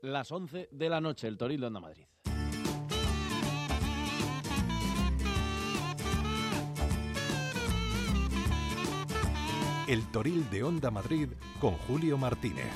Las 11 de la noche, el Toril de Onda Madrid. El Toril de Onda Madrid con Julio Martínez.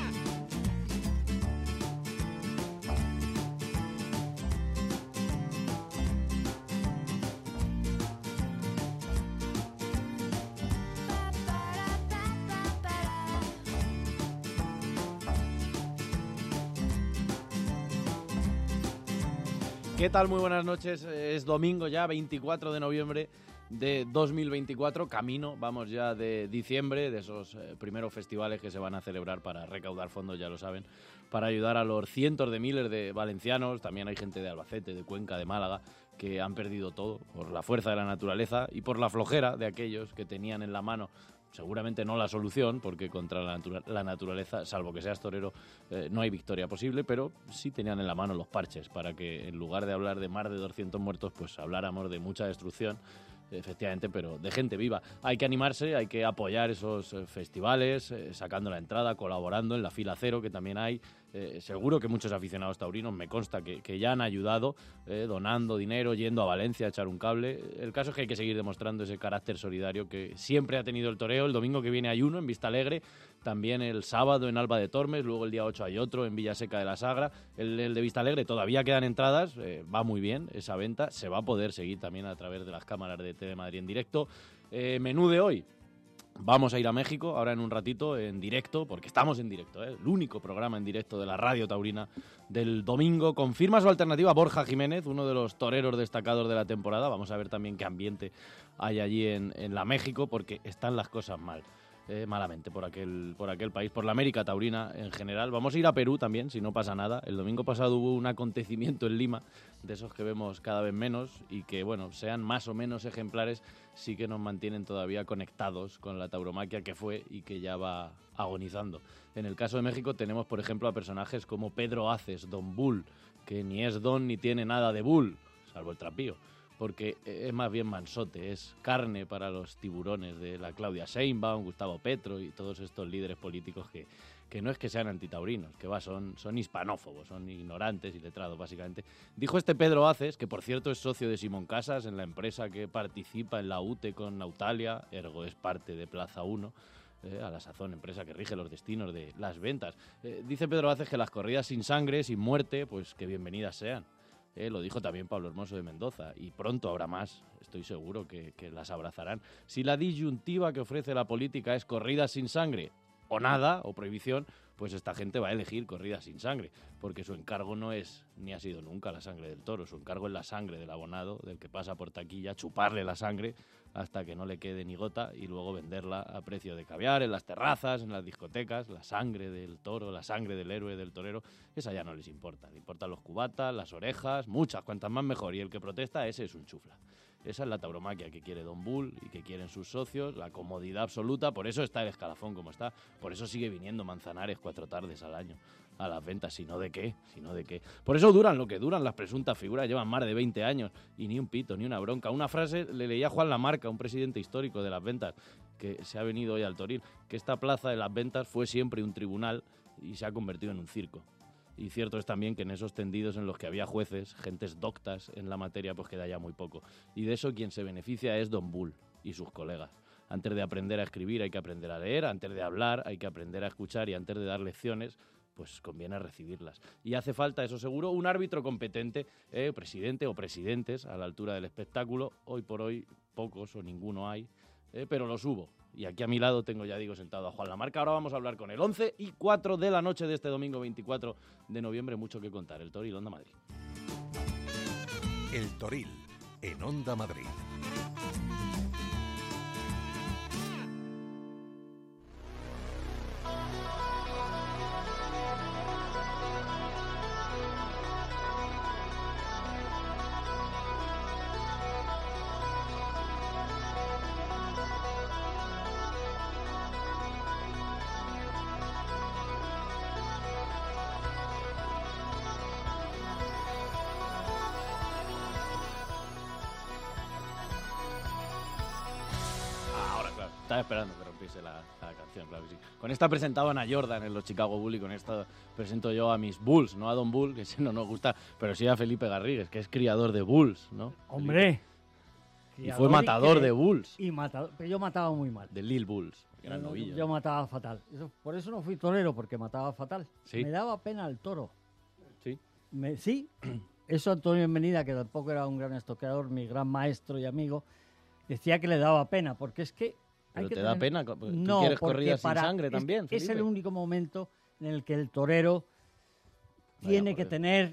¿Qué tal? Muy buenas noches. Es domingo ya, 24 de noviembre de 2024. Camino, vamos ya de diciembre, de esos primeros festivales que se van a celebrar para recaudar fondos, ya lo saben, para ayudar a los cientos de miles de valencianos. También hay gente de Albacete, de Cuenca, de Málaga, que han perdido todo por la fuerza de la naturaleza y por la flojera de aquellos que tenían en la mano seguramente no la solución, porque contra la naturaleza, salvo que seas torero, no hay victoria posible, pero sí tenían en la mano los parches para que en lugar de hablar de más de 200 muertos, pues habláramos de mucha destrucción, efectivamente, pero de gente viva. Hay que animarse, hay que apoyar esos festivales, sacando la entrada, colaborando en la fila cero, que también hay. Seguro que muchos aficionados taurinos, me consta que ya han ayudado, donando dinero, yendo a Valencia a echar un cable. El caso es que hay que seguir demostrando ese carácter solidario que siempre ha tenido el toreo. El domingo que viene hay uno en Vistalegre, también el sábado en Alba de Tormes, luego el día 8 hay otro en Villaseca de la Sagra. El de Vistalegre todavía quedan entradas, va muy bien esa venta, se va a poder seguir también a través de las cámaras de TV Madrid en directo. Menú de hoy. Vamos a ir a México ahora en un ratito en directo, porque estamos en directo, el único programa en directo de la radio taurina del domingo. Confirma su alternativa Borja Jiménez, uno de los toreros destacados de la temporada. Vamos a ver también qué ambiente hay allí en la México, porque están las cosas mal. Malamente por aquel país, por la América taurina en general. Vamos a ir a Perú también, si no pasa nada. El domingo pasado hubo un acontecimiento en Lima, de esos que vemos cada vez menos y que, bueno, sean más o menos ejemplares, sí que nos mantienen todavía conectados con la tauromaquia que fue y que ya va agonizando. En el caso de México tenemos, por ejemplo, a personajes como Pedro Aces, Don Bull, que ni es don ni tiene nada de bull, salvo el trapío, porque es más bien mansote, es carne para los tiburones de la Claudia Sheinbaum, Gustavo Petro y todos estos líderes políticos que no es que sean antitaurinos, que son hispanófobos, son ignorantes y letrados, básicamente. Dijo este Pedro Aces, que por cierto es socio de Simón Casas en la empresa que participa en la UTE con Nautalia, ergo es parte de Plaza 1, a la sazón, empresa que rige los destinos de las ventas. Dice Pedro Aces que las corridas sin sangre, sin muerte, pues que bienvenidas sean. Lo dijo también Pablo Hermoso de Mendoza, y pronto habrá más, estoy seguro que las abrazarán. Si la disyuntiva que ofrece la política es corridas sin sangre o nada, o prohibición, pues esta gente va a elegir corridas sin sangre, porque su encargo no es, ni ha sido nunca, la sangre del toro. Su encargo es la sangre del abonado, del que pasa por taquilla, chuparle la sangre hasta que no le quede ni gota y luego venderla a precio de caviar en las terrazas, en las discotecas. La sangre del toro, la sangre del héroe, del torero, esa ya no les importa. Le importan los cubatas, las orejas, muchas, cuantas más mejor. Y el que protesta, ese es un chufla. Esa es la tauromaquia que quiere Don Bull y que quieren sus socios, la comodidad absoluta. Por eso está el escalafón como está, por eso sigue viniendo Manzanares 4 tardes al año a las ventas, si no de qué. Por eso duran lo que duran las presuntas figuras, llevan más de 20 años y ni un pito, ni una bronca. Una frase le leía a Juan Lamarca, un presidente histórico de las ventas, que se ha venido hoy al Toril, que esta plaza de las ventas fue siempre un tribunal y se ha convertido en un circo. Y cierto es también que en esos tendidos en los que había jueces, gentes doctas en la materia, pues queda ya muy poco. Y de eso quien se beneficia es Don Bull y sus colegas. Antes de aprender a escribir hay que aprender a leer, antes de hablar hay que aprender a escuchar y antes de dar lecciones, pues conviene recibirlas. Y hace falta, eso seguro, un árbitro competente, presidente o presidentes a la altura del espectáculo. Hoy por hoy pocos o ninguno hay, pero los hubo. Y aquí a mi lado tengo, ya digo, sentado a Juan Lamarca. Ahora vamos a hablar con él. 11:04 de la noche de este domingo 24 de noviembre. Mucho que contar. El Toril, Onda Madrid. El Toril, en Onda Madrid. Estaba esperando que rompiese la canción. emoción, claro que sí. Con esta presentaban a Jordan en los Chicago Bulls y con esta presento yo a mis Bulls, no a Don Bull, que ese no nos gusta, pero sí a Felipe Garrigues, que es criador de Bulls, ¿no? Hombre. Y fue matador de Bulls. Y matador, pero yo mataba muy mal. De Lil Bulls. Gran novillo. Yo mataba fatal. Por eso no fui torero, porque mataba fatal. ¿Sí? Me daba pena el toro. Sí. Sí. Eso Antonio Benvenida, que tampoco era un gran estoqueador, mi gran maestro y amigo, decía que le daba pena, porque es que... ¿Pero te da pena? ¿Tú no, quieres corridas sin sangre también, es Felipe? el único momento en el que el torero tiene que tener,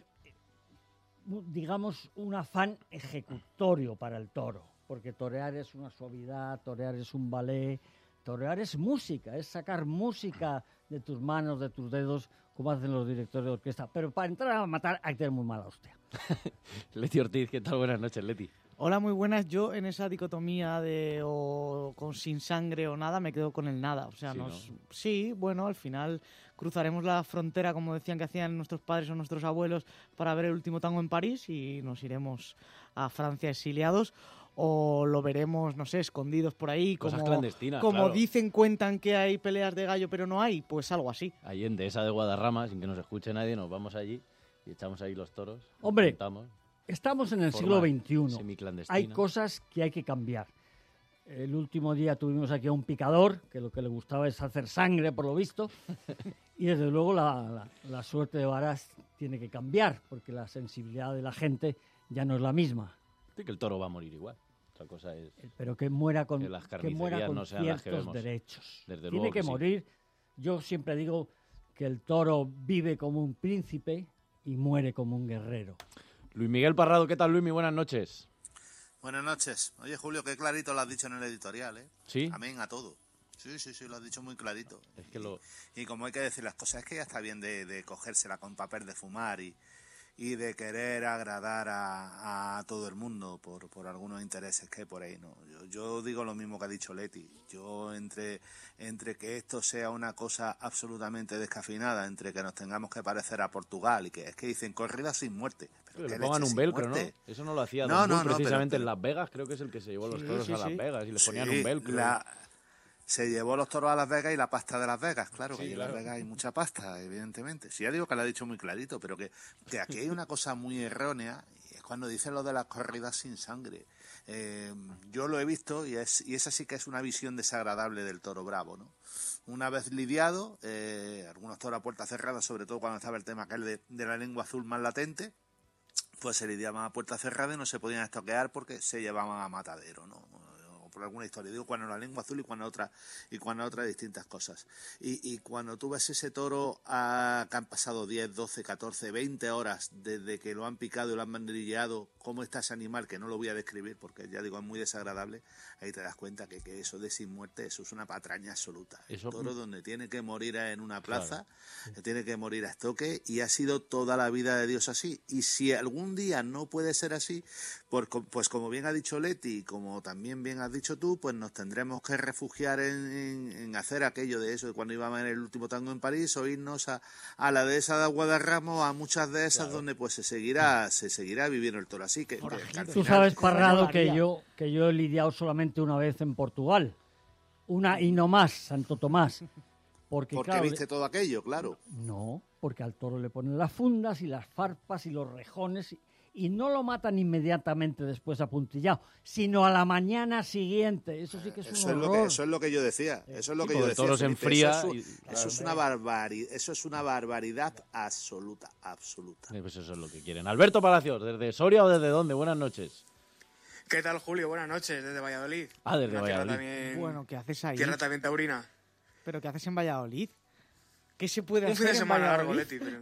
digamos, un afán ejecutorio para el toro. Porque torear es una suavidad, torear es un ballet, torear es música, es sacar música de tus manos, de tus dedos, como hacen los directores de orquesta. Pero para entrar a matar hay que tener muy mala hostia. Leti Ortiz, ¿qué tal? Buenas noches, Leti. Hola, muy buenas. Yo en esa dicotomía de o con sin sangre o nada me quedo con el nada. O sea, Sí, ¿no? Sí, bueno, al final cruzaremos la frontera, como decían que hacían nuestros padres o nuestros abuelos, para ver el último tango en París y nos iremos a Francia exiliados. O lo veremos, no sé, escondidos por ahí. Cosas como clandestinas, Como claro. dicen, cuentan que hay peleas de gallo, pero no hay. Pues algo así. Ahí en Dehesa de Guadarrama, sin que nos escuche nadie, nos vamos allí y echamos ahí los toros. Hombre, contamos. Estamos en el Forma siglo XXI. semiclandestina. Hay cosas que hay que cambiar. El último día tuvimos aquí a un picador, que lo que le gustaba es hacer sangre, por lo visto. Y desde luego la suerte de varas tiene que cambiar, porque la sensibilidad de la gente ya no es la misma. Sí, que el toro va a morir igual. Otra cosa es... Pero que muera con, Que las que muera carnicerías con no sean las que ciertos vemos. derechos. Desde Tiene luego que que sí. morir. Yo siempre digo que el toro vive como un príncipe y muere como un guerrero. Luis Miguel Parrado, ¿qué tal, Luis? Buenas noches. Buenas noches. Oye, Julio, qué clarito lo has dicho en el editorial, ¿eh? ¿Sí? Amén a todo. Sí, lo has dicho muy clarito. Es que lo... Y como hay que decir las cosas, es que ya está bien de cogérsela con papel de fumar y de querer agradar a todo el mundo por algunos intereses que hay por ahí, ¿no? Yo digo lo mismo que ha dicho Leti. Yo entre que esto sea una cosa absolutamente descafeinada, entre que nos tengamos que parecer a Portugal y que es que dicen corrida sin muerte. Que le ¿qué pongan leche un sin velcro, muerte? ¿no? Eso no lo hacía No, Don Bull, no, precisamente pero- en Las Vegas. Creo que es el que se llevó los toros sí, a Las sí. Vegas y les ponían Sí, un velcro. se llevó los toros a Las Vegas y la pasta de Las Vegas, claro, Sí, que en claro. Las Vegas hay mucha pasta, evidentemente. Sí, ya digo que lo ha dicho muy clarito, pero que aquí hay una cosa muy errónea, y es cuando dicen lo de las corridas sin sangre. Yo lo he visto y esa sí que es una visión desagradable del toro bravo, ¿no? Una vez lidiado, algunos toros a puerta cerrada, sobre todo cuando estaba el tema aquel de la lengua azul más latente, pues se lidiaban a puerta cerrada y no se podían estoquear porque se llevaban a matadero, ¿no? O por alguna historia. Digo, cuando la lengua azul y cuando otras distintas cosas. Y cuando tú ves ese toro que han pasado 10, 12, 14, 20 horas desde que lo han picado y lo han banderilleado, cómo está ese animal, que no lo voy a describir porque ya digo, es muy desagradable, ahí te das cuenta que eso de sin muerte, eso es una patraña absoluta. Eso- El toro donde tiene que morir es en una plaza, tiene que morir a estoque y ha sido toda la vida de Dios así. Y si algún día no puede ser así, pues como bien ha dicho Leti y como también bien has dicho tú, pues nos tendremos que refugiar en hacer aquello de eso, de cuando íbamos en el último tango en París, o irnos a la dehesa de Guadarramo, a muchas de esas donde pues se seguirá viviendo el toro así. Que al Tú final- sabes, Parrado, molaría. que yo he lidiado solamente una vez en Portugal. Una y no más, Santo Tomás. Porque claro, viste todo aquello, claro. no, porque al toro le ponen las fundas y las farpas y los rejones y no lo matan inmediatamente después apuntillado, sino a la mañana siguiente. Eso sí que es Eso un es, horror. eso es lo que yo decía. Eso es lo Sí, que yo porque el decía. toro se Felipe. enfría Eso y- eso es una barbaridad. Eso es una barbaridad absoluta. Pues eso es lo que quieren. Alberto Palacios, ¿desde Soria o desde dónde? Buenas noches. ¿Qué tal, Julio? Buenas noches, desde Valladolid. Ah, desde Una tierra Valladolid. también- Bueno, ¿qué haces ahí? Tierra también taurina. ¿Pero qué haces en Valladolid? ¿Qué se puede Un hacer fin de en semana largo, Valladolid? Leti.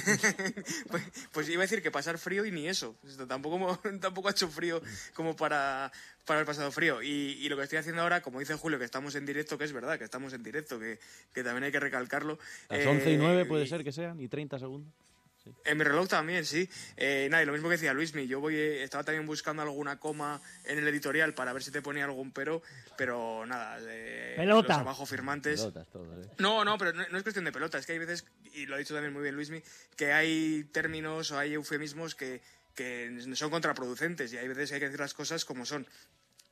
Pues iba a decir que pasar frío y ni eso. Esto tampoco ha hecho frío como para haber pasado frío. Y lo que estoy haciendo ahora, como dice Julio, que estamos en directo, que es verdad, que estamos en directo, que también hay que recalcarlo. Las 11:09 puede ser que sean, y 30 segundos. En mi reloj también, sí. Nada, y lo mismo que decía Luismi, yo estaba también buscando alguna coma en el editorial para ver si te ponía algún pero nada. Pelota. Los abajo firmantes. Pelotas, todo, ¿eh? No, pero no es cuestión de pelota, es que hay veces, y lo ha dicho también muy bien Luismi, que hay términos o hay eufemismos que son contraproducentes y hay veces que hay que decir las cosas como son.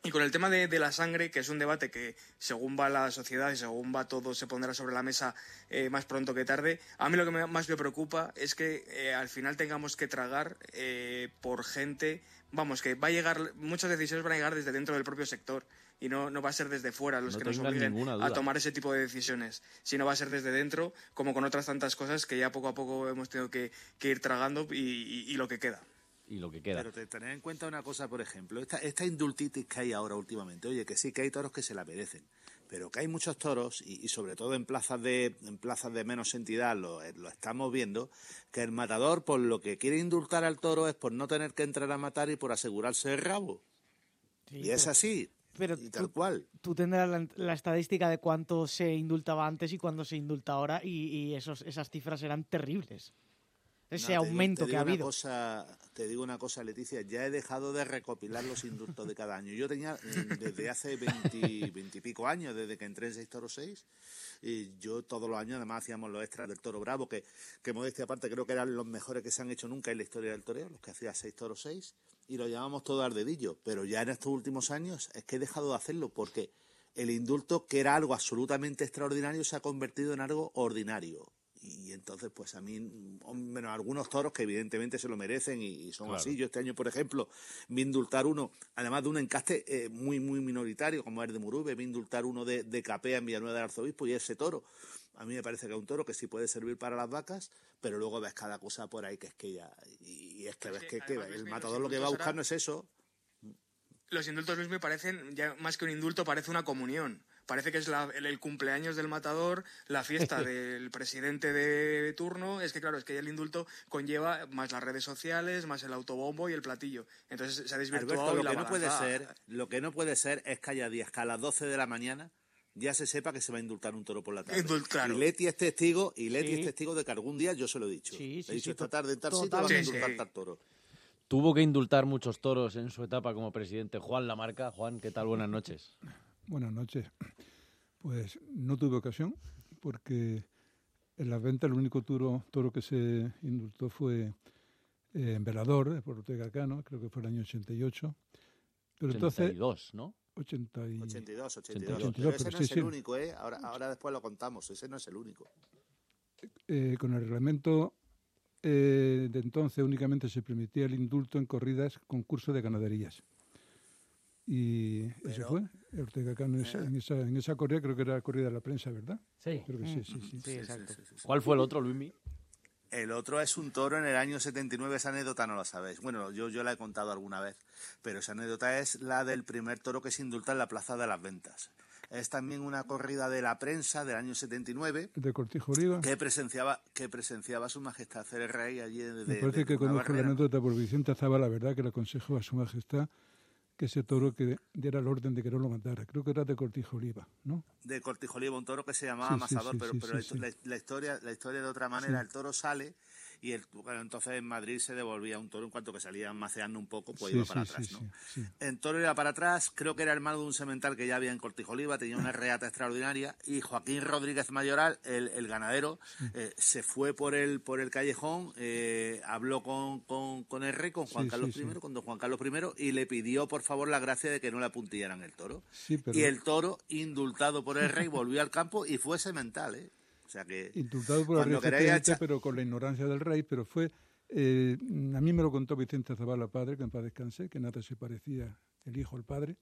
Y con el tema de la sangre, que es un debate que según va la sociedad y según va todo se pondrá sobre la mesa más pronto que tarde, a mí lo que más me preocupa es que al final tengamos que tragar por gente, vamos, que va a llegar, muchas decisiones van a llegar desde dentro del propio sector y no va a ser desde fuera los que nos obliguen a tomar ese tipo de decisiones, sino va a ser desde dentro, como con otras tantas cosas que ya poco a poco hemos tenido que ir tragando y lo que queda. Y lo que queda. Pero tened en cuenta una cosa, por ejemplo, esta indultitis que hay ahora últimamente. Oye, que sí, que hay toros que se la merecen, pero que hay muchos toros, y sobre todo en plazas de menos entidad, lo estamos viendo, que el matador, por lo que quiere indultar al toro, es por no tener que entrar a matar y por asegurarse el rabo. Sí, y es así, pero y tal cual. Tú tendrás la estadística de cuánto se indultaba antes y cuánto se indulta ahora, y esas cifras eran terribles. Ese aumento que ha habido. Te digo una cosa, Leticia, ya he dejado de recopilar los indultos de cada año. Yo tenía, desde hace 20 y pico años, desde que entré en 6 Toros 6, y yo todos los años además hacíamos los extras del Toro Bravo, que modestia aparte creo que eran los mejores que se han hecho nunca en la historia del toreo, los que hacía 6 Toros 6, y lo llamamos todo al dedillo. Pero ya en estos últimos años es que he dejado de hacerlo, porque el indulto, que era algo absolutamente extraordinario, se ha convertido en algo ordinario. Y entonces, pues a mí, menos algunos toros que evidentemente se lo merecen y son así. Yo este año, por ejemplo, vi indultar uno, además de un encaste muy minoritario, como el de Murube, vi indultar uno de Capea en Villanueva del Arzobispo, y ese toro, a mí me parece que es un toro que sí puede servir para las vacas, pero luego ves cada cosa por ahí que es que ya... Y es que ves que el matador lo que va a buscar no es eso. Los indultos, Luis, me parecen, ya más que un indulto, parece una comunión. Parece que es el cumpleaños del matador, la fiesta del presidente de turno. Es que, claro, es que el indulto conlleva más las redes sociales, más el autobombo y el platillo. Entonces se ha desvirtuado. Alberto, y lo que no puede ser es que haya días que a las 12 de la mañana ya se sepa que se va a indultar un toro por la tarde. Claro. Y Leti es testigo de que algún día yo se lo he dicho. Le he dicho esta tarde en tal sitio van a indultar tal toro. Tuvo que indultar muchos toros en su etapa como presidente Juan Lamarca. Juan, ¿qué tal? Buenas noches. Buenas noches. Pues no tuve ocasión, porque en las ventas el único toro que se indultó fue en Velador, por Ortega Cano, creo que fue el año 88. Pero 82, entonces, ¿no? 82. 82, Pero ese pero no es el único, ¿eh? Ahora después lo contamos, ese no es el único. Con el reglamento de entonces únicamente se permitía el indulto en corridas, concurso de ganaderías. Y eso fue, Ortega Cano en esa corrida, creo que era la corrida de la prensa, ¿verdad? Sí. Creo que sí, exacto. Sí. ¿Cuál fue el otro, Luismi? El otro es un toro en el año 79, esa anécdota no la sabéis. Bueno, yo la he contado alguna vez, pero esa anécdota es la del primer toro que se indulta en la Plaza de las Ventas. Es también una corrida de la prensa del año 79. De Cortijo Oliva. Que presenciaba Su Majestad el Rey allí Me parece que conozco la anécdota por Vicente Zabala, verdad, que le aconsejó a Su Majestad que ese toro que diera el orden de que no lo matara. Creo que era de Cortijo Oliva, ¿no? De Cortijo Oliva, un toro que se llamaba Masador, pero la historia de otra manera, el toro sale y entonces en Madrid se devolvía un toro en cuanto que salía maceando un poco, pues iba para atrás, ¿no? Sí. El toro iba para atrás, creo que era hermano de un semental que ya había en Cortijo Oliva, tenía una reata extraordinaria, y Joaquín Rodríguez Mayoral, el ganadero, se fue por el callejón, habló con el rey, con Juan Carlos I, con don Juan Carlos I, y le pidió por favor la gracia de que no le apuntillaran el toro. Y el toro, indultado por el rey, volvió al campo y fue semental, ¿eh? O sea que indultado por el rey, pero con la ignorancia del rey, pero fue... a mí me lo contó Vicente Zabala padre, que en paz descanse, que nada se parecía el hijo al padre.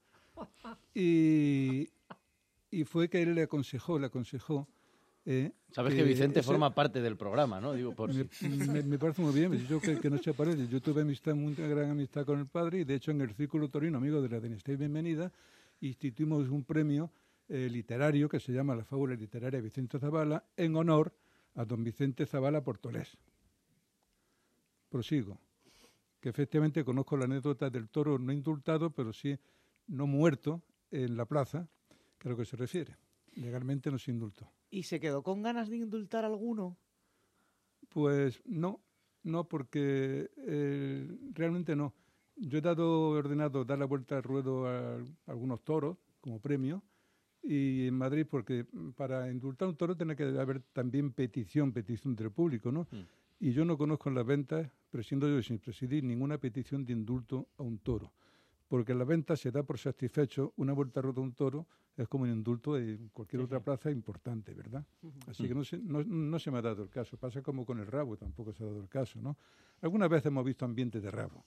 Y fue que él le aconsejó... Sabes que Vicente forma parte del programa, ¿no? Digo, me parece muy bien, yo que no se parece. Yo tuve una gran amistad con el padre, y de hecho en el Círculo Torino, amigo de la Dinastía Bienvenida, instituimos un premio literario que se llama La Fábula Literaria de Vicente Zabala, en honor a don Vicente Zabala Portolés. Prosigo. Que efectivamente conozco la anécdota del toro no indultado, pero sí no muerto en la plaza, que es a lo que se refiere. Legalmente no se indultó. ¿Y se quedó con ganas de indultar alguno? Pues no, porque realmente no. Yo he ordenado dar la vuelta al ruedo a algunos toros como premio, y en Madrid, porque para indultar un toro tiene que haber también petición del público, ¿no? Y yo no conozco en las ventas, presidiendo yo sin presidir, ninguna petición de indulto a un toro. porque en la venta se da por satisfecho una vuelta a ruedo de un toro, es como un indulto en cualquier otra plaza importante, ¿verdad? Así que no se me ha dado el caso. Pasa como con el rabo, tampoco se ha dado el caso, ¿no? Algunas veces hemos visto ambiente de rabo,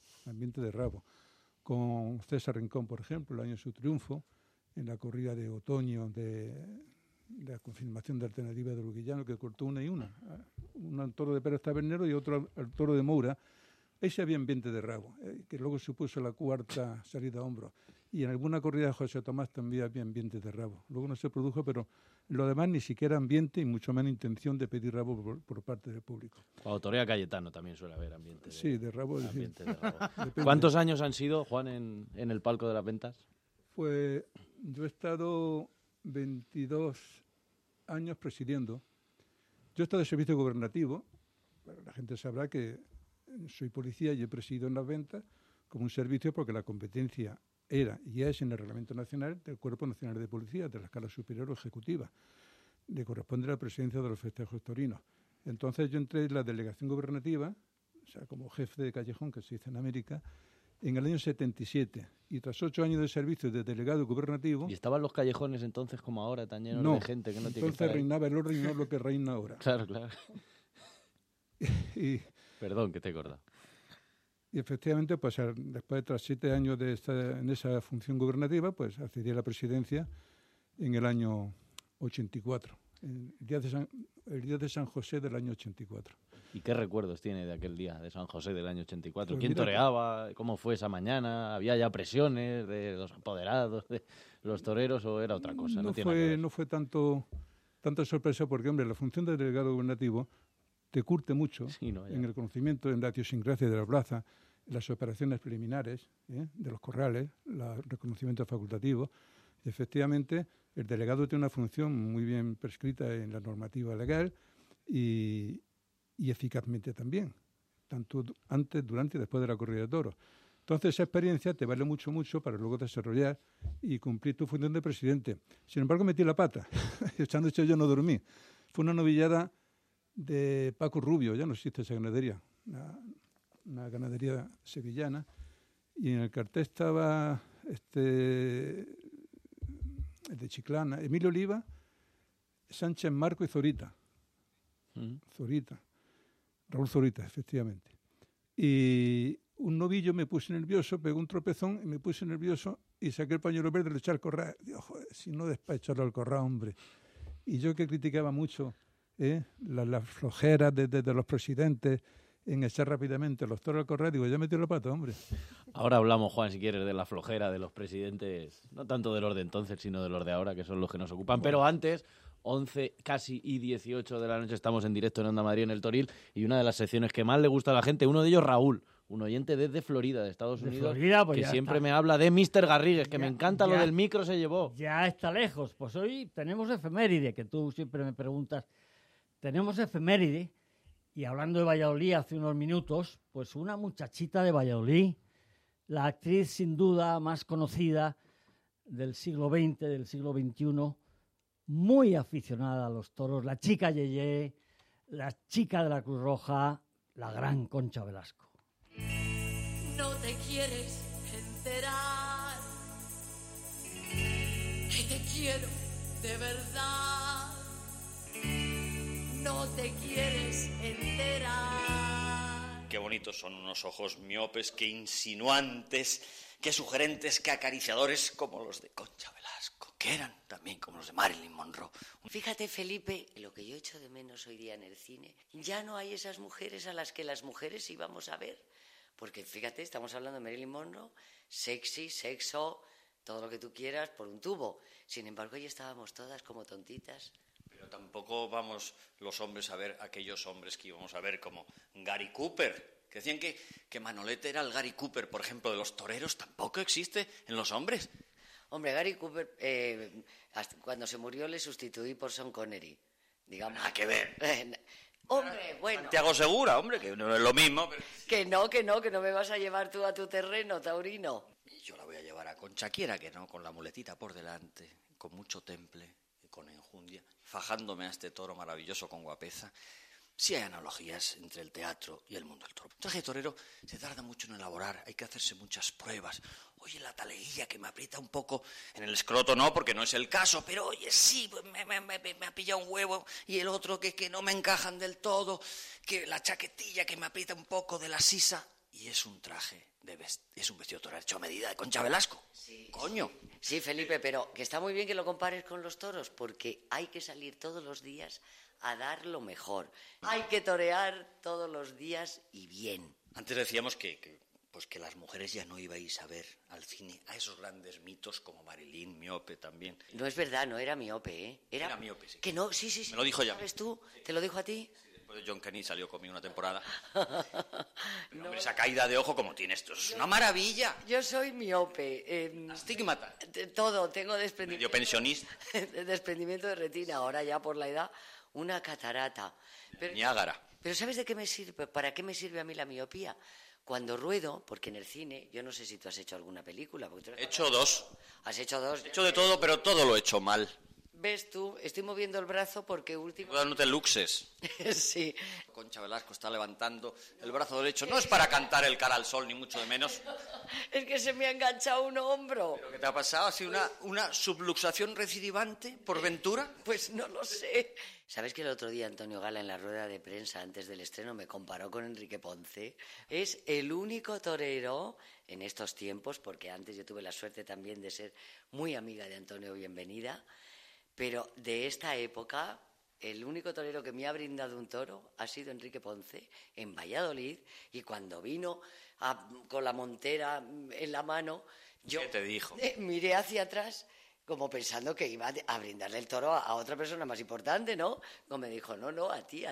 con César Rincón, por ejemplo, el año de su triunfo, en la corrida de otoño de la confirmación de Alternativa de Luguillano, que cortó una y una. Un al toro de Pérez Tabernero y otro al toro de Moura. Ese había ambiente de rabo, que luego supuso la cuarta salida a hombros. Y en alguna corrida de José Tomás también había ambiente de rabo. Luego no se produjo, pero lo demás ni siquiera ambiente y mucho menos intención de pedir rabo por parte del público. Cuando torea Cayetano también suele haber ambiente de rabo. Ambiente de rabo. ¿Cuántos años han sido, Juan, en el palco de las ventas? Pues yo he estado 22 años presidiendo. Yo he estado de servicio gubernativo. Bueno, la gente sabrá que soy policía y he presidido en las ventas como un servicio porque la competencia era y es en el Reglamento Nacional del Cuerpo Nacional de Policía, de la escala superior o ejecutiva. Le corresponde la presidencia de los festejos torinos. Entonces yo entré en la delegación gubernativa, o sea, como jefe de callejón, que se dice en América, en el año 77. Y tras 8 años de servicio de delegado gubernativo... ¿Y estaban los callejones entonces como ahora, tan llenos de gente que no tiene que estar ahí? Entonces reinaba el orden y no lo que reina ahora. Claro. y Perdón, que te he cortado. Y efectivamente, pues después de 7 años en esa función gubernativa, pues accedí a la presidencia en el año 84, el día de San José del año 84. ¿Y qué recuerdos tiene de aquel día de San José del año 84? Pues ¿Quién mira, toreaba? ¿Cómo fue esa mañana? ¿Había ya presiones de los apoderados, de los toreros o era otra cosa? No fue tanto sorpresa porque, hombre, la función de delegado gubernativo te curte mucho en el conocimiento, en la idiosincrasia de la plaza, en las operaciones preliminares de los corrales, el reconocimiento facultativo. Efectivamente, el delegado tiene una función muy bien prescrita en la normativa legal y eficazmente también, tanto antes, durante y después de la corrida de toros. Entonces, esa experiencia te vale mucho para luego desarrollar y cumplir tu función de presidente. Sin embargo, metí la pata. Esta noche yo no dormí. Fue una novillada de Paco Rubio, ya no existe esa ganadería, una ganadería sevillana, y en el cartel estaba el de Chiclana, Emilio Oliva, Sánchez Marco y Zorita. Raúl Zorita, efectivamente. Y un novillo me puse nervioso, pegó un tropezón y me puse nervioso y saqué el pañuelo verde y le eché al corral. Digo, joder, si no despacharlo al corral, hombre. Y yo que criticaba mucho las flojeras de los presidentes en echar rápidamente los toros al corral, digo, ya metí la pata, hombre. Ahora hablamos, Juan, si quieres, de la flojera de los presidentes, no tanto de los de entonces, sino de los de ahora, que son los que nos ocupan. Pero antes, 11 casi y 18 de la noche, estamos en directo en Onda Madrid, en el Toril, y una de las secciones que más le gusta a la gente, uno de ellos, Raúl, un oyente desde Florida, de Estados Unidos, Florida, pues que siempre me habla de Mr. Garrigues, que me encanta lo del micro se llevó. Ya está lejos. Pues hoy tenemos efeméride, que tú siempre me preguntas. Tenemos efeméride, y hablando de Valladolid hace unos minutos, pues una muchachita de Valladolid, la actriz sin duda más conocida del siglo XX, del siglo XXI, muy aficionada a los toros, la chica Yeye, la chica de la Cruz Roja, la gran Concha Velasco. No te quieres enterar que te quiero de verdad. No te quieres enterar. Qué bonitos son unos ojos miopes, qué insinuantes, qué sugerentes, qué acariciadores, como los de Concha Velasco, que eran también como los de Marilyn Monroe. Fíjate, Felipe, lo que yo echo de menos hoy día en el cine, ya no hay esas mujeres a las que las mujeres íbamos a ver. Porque fíjate, estamos hablando de Marilyn Monroe, sexy, sexo, todo lo que tú quieras por un tubo. Sin embargo, hoy estábamos todas como tontitas. Pero tampoco vamos los hombres a ver aquellos hombres que íbamos a ver como Gary Cooper, que decían que Manolete era el Gary Cooper, por ejemplo, de los toreros. Tampoco existe en los hombres. Hombre, Gary Cooper, cuando se murió le sustituí por Sean Connery, digamos. Nada que ver. Hombre, bueno. Santiago Segura, hombre, que no es lo mismo. Pero... Que no me vas a llevar tú a tu terreno, taurino. Y yo la voy a llevar a Concha, quiera que no, con la muletita por delante, con mucho temple, con enjundia, fajándome a este toro maravilloso con guapeza. Sí hay analogías entre el teatro y el mundo del toro. El traje de torero se tarda mucho en elaborar, hay que hacerse muchas pruebas. Oye, la taleguilla que me aprieta un poco en el escroto, no, porque no es el caso, pero oye, sí, pues me ha pillado un huevo y el otro que no me encajan del todo, que la chaquetilla que me aprieta un poco de la sisa. Y es un traje, es un vestido torero hecho a medida de Concha Velasco. Sí, ¡Coño! Sí, Felipe, pero que está muy bien que lo compares con los toros, porque hay que salir todos los días a dar lo mejor. Hay que torear todos los días y bien. Antes decíamos que las mujeres ya no ibais a ver al cine a esos grandes mitos como Marilyn, miope también. No es verdad, no era miope, ¿eh? Era miope, sí. Que no, sí. Me lo dijo ya. ¿Sabes tú? ¿Te lo dijo a ti? Después de John Kenny salió conmigo una temporada. Pero, hombre, esa caída de ojo como tiene esto, es una maravilla. Yo soy miope. Astigmata. Todo, tengo desprendimiento. Medio pensionista. Desprendimiento de retina, ahora ya por la edad, una catarata. Niágara. Pero ¿sabes de qué me sirve? ¿Para qué me sirve a mí la miopía? Cuando ruedo, porque en el cine, yo no sé si tú has hecho alguna película. He hecho 2. ¿Has hecho 2? He hecho de todo, pero todo lo he hecho mal. ¿Ves tú? Estoy moviendo el brazo porque No te luxes. Sí. Concha Velasco está levantando el brazo derecho. No es para cantar el cara al sol, ni mucho de menos. Es que se me ha enganchado un hombro. ¿Pero qué te ha pasado? ¿Ha sido una subluxación recidivante, por ventura? Pues no lo sé. ¿Sabes que el otro día Antonio Gala en la rueda de prensa antes del estreno me comparó con Enrique Ponce? Es el único torero en estos tiempos, porque antes yo tuve la suerte también de ser muy amiga de Antonio Bienvenida, pero de esta época, el único torero que me ha brindado un toro ha sido Enrique Ponce en Valladolid, y cuando vino con la montera en la mano, yo ¿qué te dijo? Miré hacia atrás como pensando que iba a brindarle el toro a otra persona más importante, ¿no? Como me dijo, no, a ti.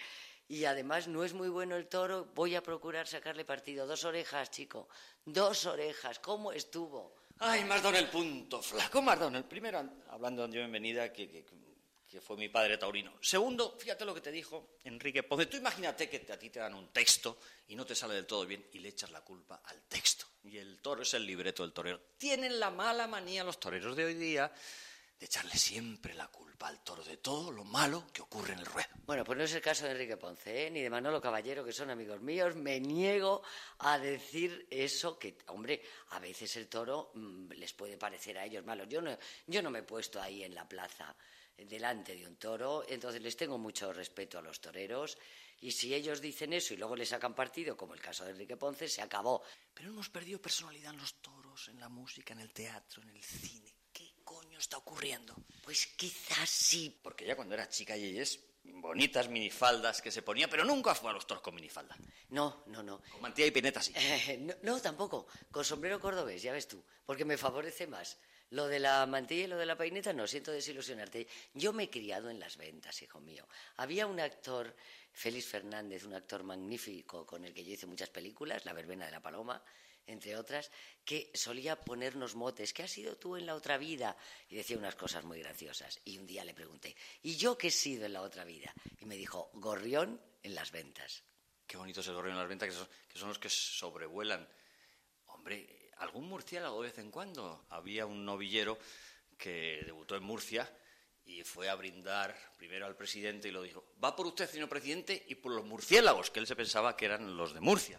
Y además no es muy bueno el toro, voy a procurar sacarle partido. 2 orejas, chico, 2 orejas, ¿cómo estuvo? Ay, me has dado en el punto, flaco, me has dado en el primero, hablando de Antonio Bienvenida, que fue mi padre taurino. Segundo, fíjate lo que te dijo Enrique Ponce. Tú imagínate que a ti te dan un texto y no te sale del todo bien y le echas la culpa al texto. Y el toro es el libreto del torero. Tienen la mala manía los toreros de hoy día de echarle siempre la culpa al toro de todo lo malo que ocurre en el ruedo. Bueno, pues no es el caso de Enrique Ponce, ni de Manolo Caballero, que son amigos míos. Me niego a decir eso, que, hombre, a veces el toro les puede parecer a ellos malo. Yo no me he puesto ahí en la plaza delante de un toro, entonces les tengo mucho respeto a los toreros, y si ellos dicen eso y luego le sacan partido, como el caso de Enrique Ponce, se acabó. Pero hemos perdido personalidad en los toros, en la música, en el teatro, en el cine. ¿Qué coño está ocurriendo? Pues quizás sí. Porque ya cuando era chica y ellas, bonitas minifaldas que se ponía, pero nunca fue a los toros con minifalda. No. Con mantilla y peineta sí. No, tampoco. Con sombrero cordobés, ya ves tú, porque me favorece más. Lo de la mantilla y lo de la peineta, no, siento desilusionarte. Yo me he criado en las ventas, hijo mío. Había un actor, Félix Fernández, un actor magnífico con el que yo hice muchas películas, La verbena de la paloma, entre otras, que solía ponernos motes. ¿Qué has sido tú en la otra vida? Y decía unas cosas muy graciosas. Y un día le pregunté, ¿y yo qué he sido en la otra vida? Y me dijo, gorrión en las ventas. Qué bonito es el gorrión en las ventas, que son los que sobrevuelan. Hombre, algún murciélago de vez en cuando. Había un novillero que debutó en Murcia y fue a brindar primero al presidente y lo dijo, va por usted, señor presidente, y por los murciélagos, que él se pensaba que eran los de Murcia.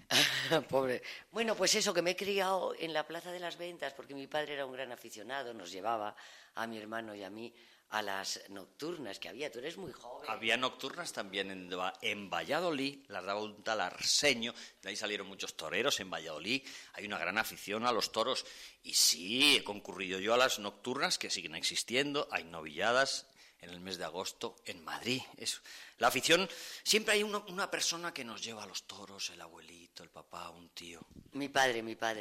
Pobre. Bueno, pues eso, que me he criado en la Plaza de las Ventas, porque mi padre era un gran aficionado, nos llevaba a mi hermano y a mí a las nocturnas que había. Tú eres muy joven. Había nocturnas también en Valladolid, las daba un tal Arsenio, de ahí salieron muchos toreros en Valladolid, hay una gran afición a los toros, y sí, he concurrido yo a las nocturnas que siguen existiendo, hay novilladas en el mes de agosto en Madrid. La afición, siempre hay una persona que nos lleva a los toros, el abuelito, el papá, un tío. Mi padre,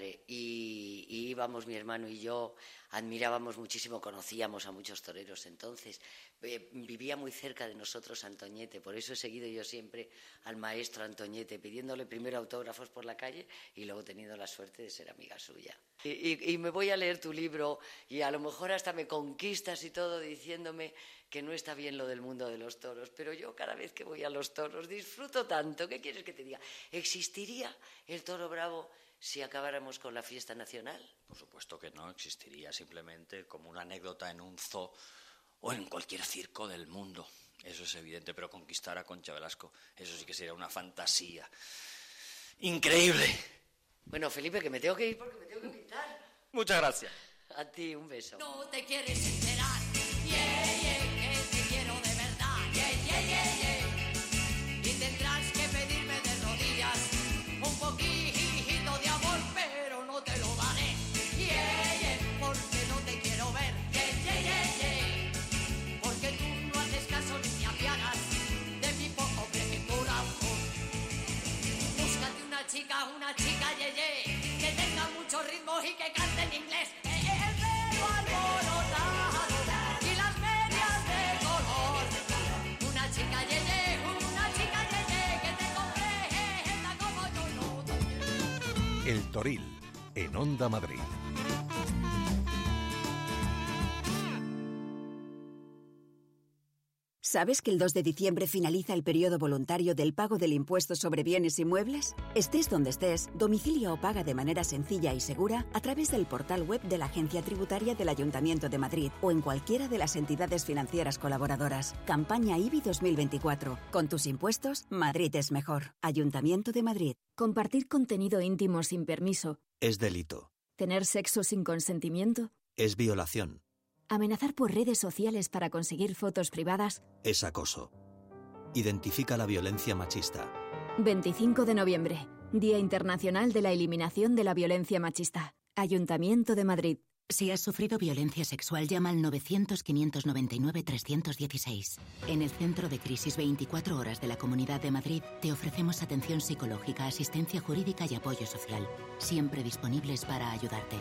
y íbamos mi hermano y yo, admirábamos muchísimo, conocíamos a muchos toreros entonces, vivía muy cerca de nosotros Antoñete, por eso he seguido yo siempre al maestro Antoñete, pidiéndole primero autógrafos por la calle y luego teniendo la suerte de ser amiga suya. Y me voy a leer tu libro y a lo mejor hasta me conquistas y todo diciéndome que no está bien lo del mundo de los toros, pero yo cada vez que voy a los toros disfruto tanto. ¿Qué quieres que te diga? ¿Existiría el toro bravo si acabáramos con la fiesta nacional? Por supuesto que no, existiría simplemente como una anécdota en un zoo o en cualquier circo del mundo. Eso es evidente, pero conquistar a Concha Velasco, eso sí que sería una fantasía. ¡Increíble! Bueno, Felipe, que me tengo que ir porque me tengo que pintar. Muchas gracias. A ti, un beso. No te quieres enterar, que te quiero de verdad, y tendrás que pedirme de rodillas un poquito de amor, pero no te lo daré, porque no te quiero ver, porque tú no haces caso ni te apiadas de mi pobre corazón. Búscate una chica, que tenga mucho ritmo y que cante en inglés. El pelo alborotado y las medias de color. Una chica que te comprenda como yo no. El Toril, en Onda Madrid. ¿Sabes que el 2 de diciembre finaliza el periodo voluntario del pago del impuesto sobre bienes inmuebles? Estés donde estés, domicilia o paga de manera sencilla y segura a través del portal web de la Agencia Tributaria del Ayuntamiento de Madrid o en cualquiera de las entidades financieras colaboradoras. Campaña IBI 2024. Con tus impuestos, Madrid es mejor. Ayuntamiento de Madrid. Compartir contenido íntimo sin permiso. Es delito. Tener sexo sin consentimiento. Es violación. Amenazar por redes sociales para conseguir fotos privadas. Es acoso. Identifica la violencia machista. 25 de noviembre, Día Internacional de la Eliminación de la Violencia Machista. Ayuntamiento de Madrid. Si has sufrido violencia sexual, llama al 900-599-316. En el Centro de Crisis 24 Horas de la Comunidad de Madrid te ofrecemos atención psicológica, asistencia jurídica y apoyo social. Siempre disponibles para ayudarte.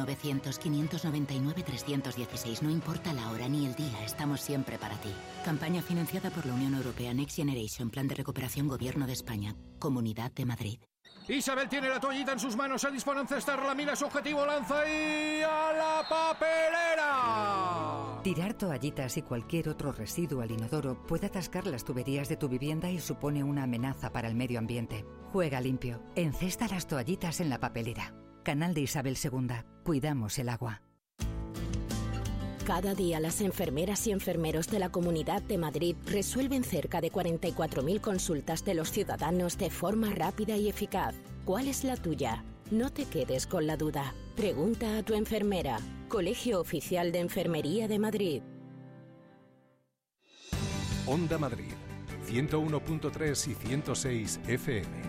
900-599-316. No importa la hora ni el día, estamos siempre para ti. Campaña financiada por la Unión Europea Next Generation, Plan de Recuperación Gobierno de España. Comunidad de Madrid. Isabel tiene la toallita en sus manos, se dispone a encestarla, mira su objetivo, lanza y ¡a la papelera! Tirar toallitas y cualquier otro residuo al inodoro puede atascar las tuberías de tu vivienda y supone una amenaza para el medio ambiente. Juega limpio. Encesta las toallitas en la papelera. Canal de Isabel II. Cuidamos el agua. Cada día las enfermeras y enfermeros de la Comunidad de Madrid resuelven cerca de 44.000 consultas de los ciudadanos de forma rápida y eficaz. ¿Cuál es la tuya? No te quedes con la duda. Pregunta a tu enfermera. Colegio Oficial de Enfermería de Madrid. Onda Madrid, 101.3 y 106 FM.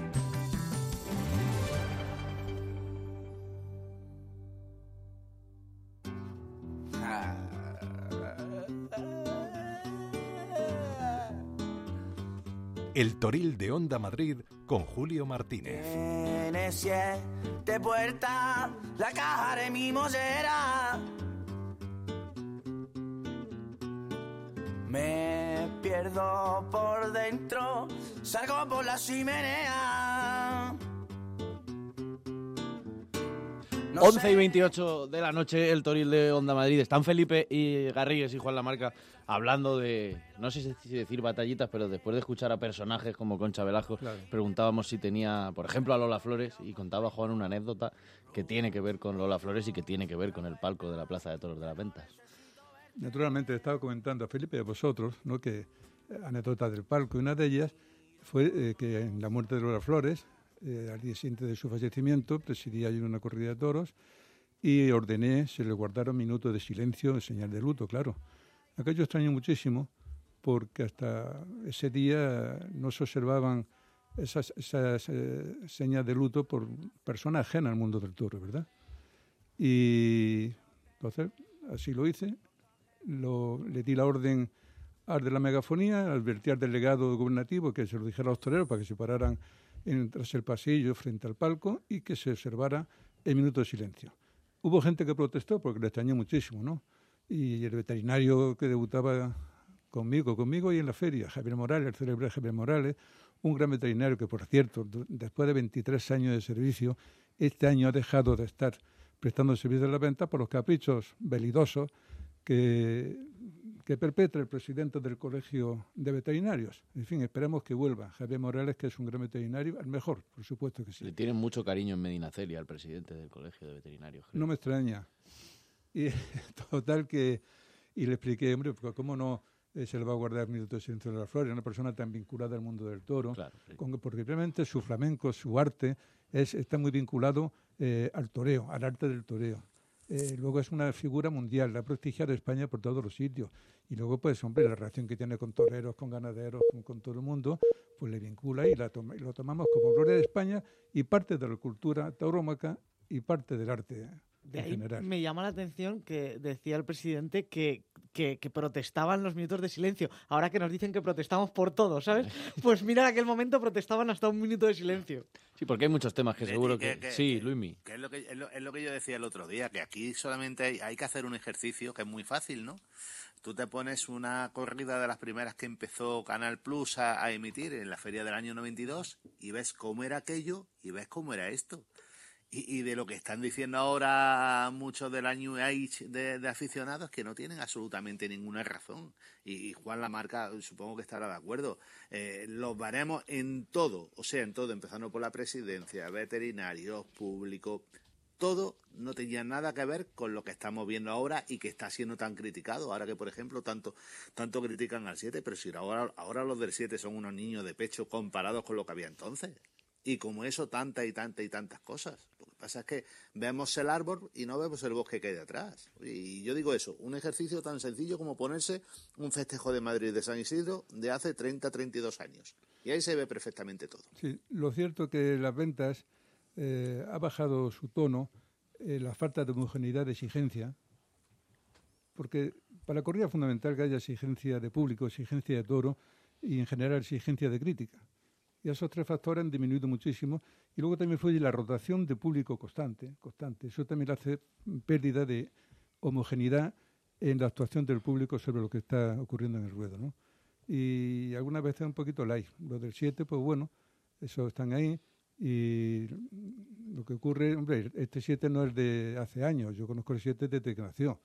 El Toril de Onda Madrid con Julio Martínez. Tiene 7 puertas, la caja de mi mollera. Me pierdo por dentro, salgo por la chimenea. 11:28 de la noche, el Toril de Onda Madrid. Están Felipe y Garrigues y Juan Lamarca hablando de, no sé si decir batallitas, pero después de escuchar a personajes como Concha Velasco, claro, preguntábamos si tenía, por ejemplo, a Lola Flores, y contaba Juan una anécdota que tiene que ver con Lola Flores y que tiene que ver con el palco de la Plaza de Toros de las Ventas. Naturalmente, estaba comentando a Felipe y a vosotros, ¿no?, que anécdotas del palco, y una de ellas fue que en la muerte de Lola Flores, al día siguiente de su fallecimiento, presidía yo una corrida de toros y ordené se le guardara un minuto de silencio en señal de luto, claro. Aquello extrañó muchísimo porque hasta ese día no se observaban esas señas de luto por persona ajena al mundo del toro, ¿verdad? Y entonces así lo hice, le di la orden al de la megafonía, advertí al delegado gubernativo que se lo dijera a los toreros para que se pararan tras el pasillo frente al palco y que se observara el minuto de silencio. Hubo gente que protestó porque le extrañó muchísimo, ¿no? Y el veterinario que debutaba conmigo y en la feria, Javier Morales, el célebre Javier Morales, un gran veterinario que, por cierto, después de 23 años de servicio, este año ha dejado de estar prestando servicio de la venta por los caprichos velidosos que perpetra el presidente del Colegio de Veterinarios. En fin, esperamos que vuelva Javier Morales, que es un gran veterinario, el mejor, por supuesto que sí. Le tienen mucho cariño en Medinaceli al presidente del Colegio de Veterinarios. Creo. No me extraña. Y total que... Y le expliqué, hombre, porque cómo no se le va a guardar minuto de silencio de las flores, una persona tan vinculada al mundo del toro, Claro, sí. porque realmente su flamenco, su arte, está muy vinculado al toreo, al arte del toreo. Luego es una figura mundial, la ha prestigiado España por todos los sitios. Y luego, pues, hombre, la relación que tiene con toreros, con ganaderos, con todo el mundo, pues le vincula y lo tomamos como gloria de España y parte de la cultura taurómaca y parte del arte De en ahí general. me llama la atención que decía el presidente que protestaban los minutos de silencio. Ahora que nos dicen que protestamos por todo, ¿sabes? Pues mira, en aquel momento protestaban hasta un minuto de silencio. Sí, porque hay muchos temas que seguro que... Sí, Luismi. Que es lo que yo decía el otro día, que aquí solamente hay que hacer un ejercicio que es muy fácil, ¿no? Tú te pones una corrida de las primeras que empezó Canal Plus a emitir en la feria del año 92 y ves cómo era aquello y ves cómo era esto. Y de lo que están diciendo ahora muchos de la New Age de aficionados, que no tienen absolutamente ninguna razón. Y Juan Lamarca supongo que estará de acuerdo. Los baremos en todo, o sea, en todo, empezando por la presidencia, veterinarios, público, todo no tenía nada que ver con lo que estamos viendo ahora y que está siendo tan criticado. Ahora que, por ejemplo, tanto critican al 7, pero si ahora los del 7 son unos niños de pecho comparados con lo que había entonces. Y como eso, tantas cosas. Lo que pasa es que vemos el árbol y no vemos el bosque que hay detrás. Y yo digo eso, un ejercicio tan sencillo como ponerse un festejo de Madrid de San Isidro de hace 32 años. Y ahí se ve perfectamente todo. Sí, lo cierto que las ventas ha bajado su tono, la falta de homogeneidad de exigencia, porque para la corrida es fundamental que haya exigencia de público, exigencia de toro y en general exigencia de crítica. Y esos tres factores han disminuido muchísimo. Y luego también fue la rotación de público constante. Eso también hace pérdida de homogeneidad en la actuación del público sobre lo que está ocurriendo en el ruedo, ¿no? Y algunas veces un poquito light. Los del 7, pues bueno, esos están ahí. Y lo que ocurre, hombre, este 7 no es de hace años. Yo conozco el 7 desde que nació.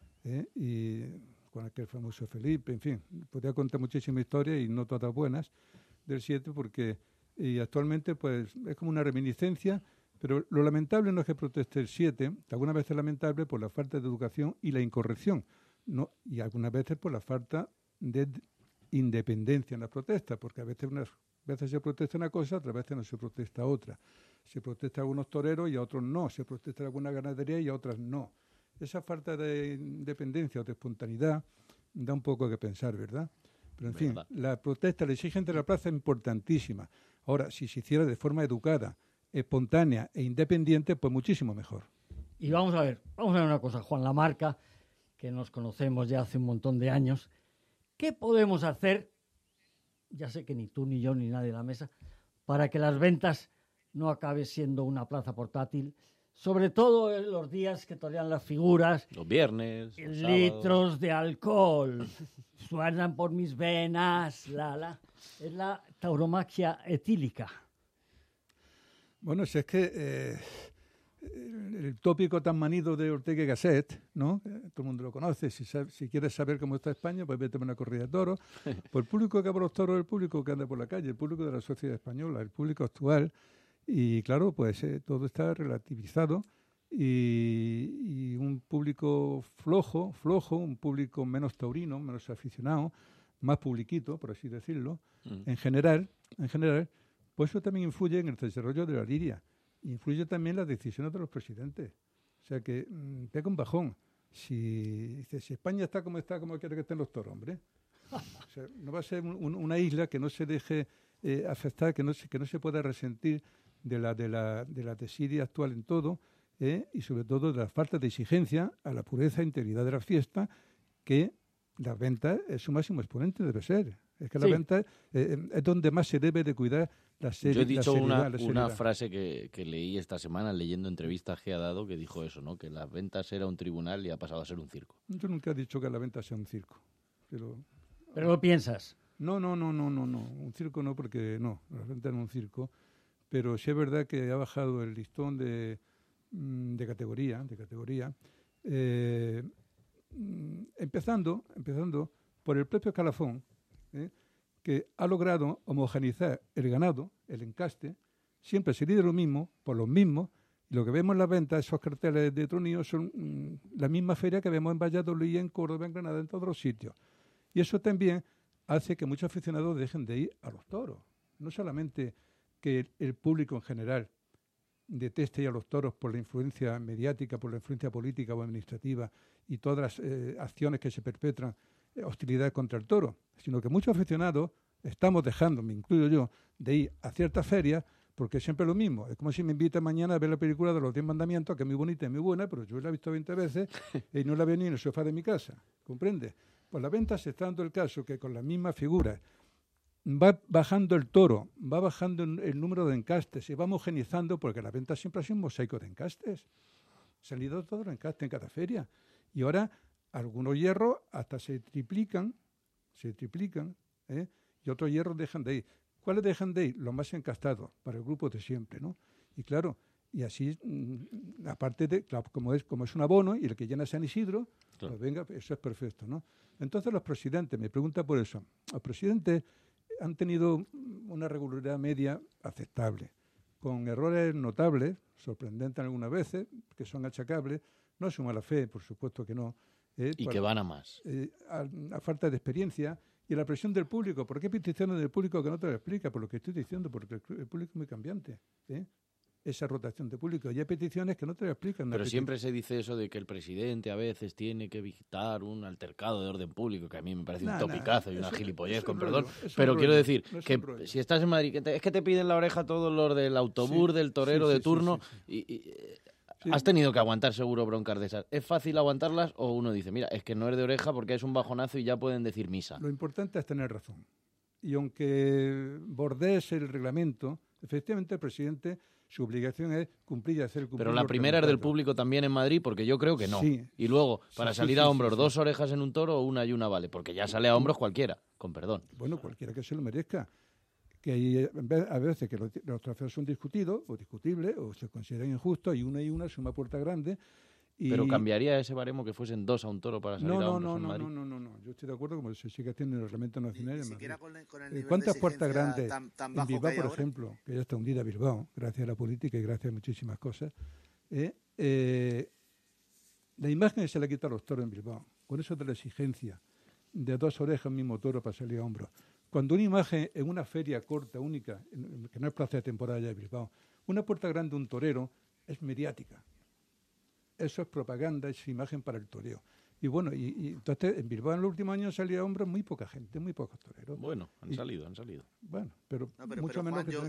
Y con aquel famoso Felipe, en fin. Podría contar muchísimas historias y no todas buenas del 7 porque y actualmente pues es como una reminiscencia, pero lo lamentable no es que proteste el 7, algunas veces es lamentable por la falta de educación y la incorrección, ¿no? Y algunas veces por la falta de independencia en las protestas, porque a veces unas veces se protesta una cosa, otras veces no se protesta otra. Se protesta a algunos toreros y a otros no, se protesta a alguna ganadería y a otras no. Esa falta de independencia o de espontaneidad da un poco que pensar, ¿verdad? Pero, en fin, la protesta, la exigencia de la plaza es importantísima. Ahora, si se hiciera de forma educada, espontánea e independiente, pues muchísimo mejor. Y vamos a ver una cosa, Juan Lamarca, que nos conocemos ya hace un montón de años. ¿Qué podemos hacer, ya sé que ni tú, ni yo, ni nadie en la mesa, para que las ventas no acabe siendo una plaza portátil? Sobre todo en los días que torean las figuras. Los viernes, los litros sábados. de alcohol suenan por mis venas. Es la tauromaquia etílica. Bueno, si es que el tópico tan manido de Ortega y Gasset, ¿no? Todo el mundo lo conoce. Si quieres saber cómo está España, pues vete a una corrida de toros. Pues el público que va a los toros es el público que anda por la calle, el público de la sociedad española, el público actual. Y claro, pues todo está relativizado y un público flojo, un público menos taurino, menos aficionado, más publiquito, por así decirlo, en general, pues eso también influye en el desarrollo de la lidia. Influye también en las decisiones de los presidentes. O sea que pega un bajón. Si España está, ¿cómo quiere que estén los toros, hombre? O sea, no va a ser una isla que no se deje afectar, que no se pueda resentir de la desidia actual en todo, y sobre todo de la falta de exigencia a la pureza e integridad de la fiesta, que la venta es su máximo exponente, debe ser. Es que la venta es donde más se debe de cuidar la seriedad. Yo he dicho una frase que leí esta semana leyendo entrevistas que ha dado, que dijo eso, ¿no? Que las ventas era un tribunal y ha pasado a ser un circo. Yo nunca he dicho que la venta sea un circo. ¿Pero lo piensas? No. Un circo no, porque no. La venta no es un circo. Pero sí es verdad que ha bajado el listón de categoría, empezando por el propio escalafón, que ha logrado homogeneizar el ganado, el encaste, siempre se de lo mismo, por los mismos, y lo que vemos en las ventas, esos carteles de tronío, son la misma feria que vemos en Valladolid, en Córdoba, en Granada, en todos los sitios. Y eso también hace que muchos aficionados dejen de ir a los toros. No solamente que el público en general deteste ir a los toros por la influencia mediática, por la influencia política o administrativa y todas las acciones que se perpetran, hostilidad contra el toro, sino que muchos aficionados estamos dejando, me incluyo yo, de ir a ciertas ferias porque es siempre lo mismo. Es como si me invitan mañana a ver la película de los 10 mandamientos, que es muy bonita y muy buena, pero yo la he visto 20 veces y no la veo ni en el sofá de mi casa. ¿Comprende? Pues la venta se está dando el caso que con las mismas figuras va bajando el toro, va bajando el número de encastes, se va homogenizando, porque la venta siempre ha sido un mosaico de encastes. Han salido todos los encastes en cada feria. Y ahora algunos hierros hasta se triplican, y otros hierros dejan de ir. ¿Cuáles dejan de ir? Los más encastados, para el grupo de siempre, ¿no? Y claro, y así, aparte de, claro, como es un abono, y el que llena San Isidro, claro, pues venga, eso es perfecto, ¿no? Entonces los presidentes, me pregunta por eso, los presidentes han tenido una regularidad media aceptable, con errores notables, sorprendentes algunas veces, que son achacables, no es su mala fe, por supuesto que no. Y que van a más. A falta de experiencia y la presión del público. ¿Por qué peticiones del público que no te lo explica? Por lo que estoy diciendo, porque el público es muy cambiante. Esa rotación de público. Y hay peticiones que no te lo explican. Pero siempre se dice eso de que el presidente a veces tiene que evitar un altercado de orden público, que a mí me parece un topicazo y una gilipollez, con perdón. Pero quiero decir que si estás en Madrid, es que te piden la oreja todos los del autobús, del torero de turno, y has tenido que aguantar seguro broncas de esas. ¿Es fácil aguantarlas o uno dice, mira, es que no es de oreja porque es un bajonazo y ya pueden decir misa? Lo importante es tener razón. Y aunque bordees el reglamento, efectivamente el presidente, su obligación es cumplir y hacer cumplir. Pero la primera es del público también en Madrid, porque yo creo que no. Sí. Y luego, para salir a hombros, 2 orejas en un toro o una y una vale, porque ya sale a hombros cualquiera, con perdón. Bueno, cualquiera que se lo merezca. Que hay a veces que los trofeos son discutidos o discutibles o se consideran injustos y una suma puerta grande. ¿Pero cambiaría ese baremo que fuesen 2 a un toro para salir a hombros en Madrid? No. Yo estoy de acuerdo como se sigue haciendo en el reglamento nacional. Ni siquiera con el nivel ¿Cuántas de puertas grandes tan en bajo Bilbao, que hay por ahora? ejemplo, que ya está hundida Bilbao, gracias a la política y gracias a muchísimas cosas? La imagen que se le quita a los toros en Bilbao, con eso de la exigencia de 2 orejas mismo toro para salir a hombros. Cuando una imagen en una feria corta, única, que no es plaza de temporada ya de Bilbao, una puerta grande, un torero, es mediática. Eso es propaganda, es imagen para el toreo. Y bueno, y entonces en Bilbao en los últimos años salía a hombros muy poca gente, muy pocos toreros. Bueno, han salido. Bueno, pero mucho Juan, menos que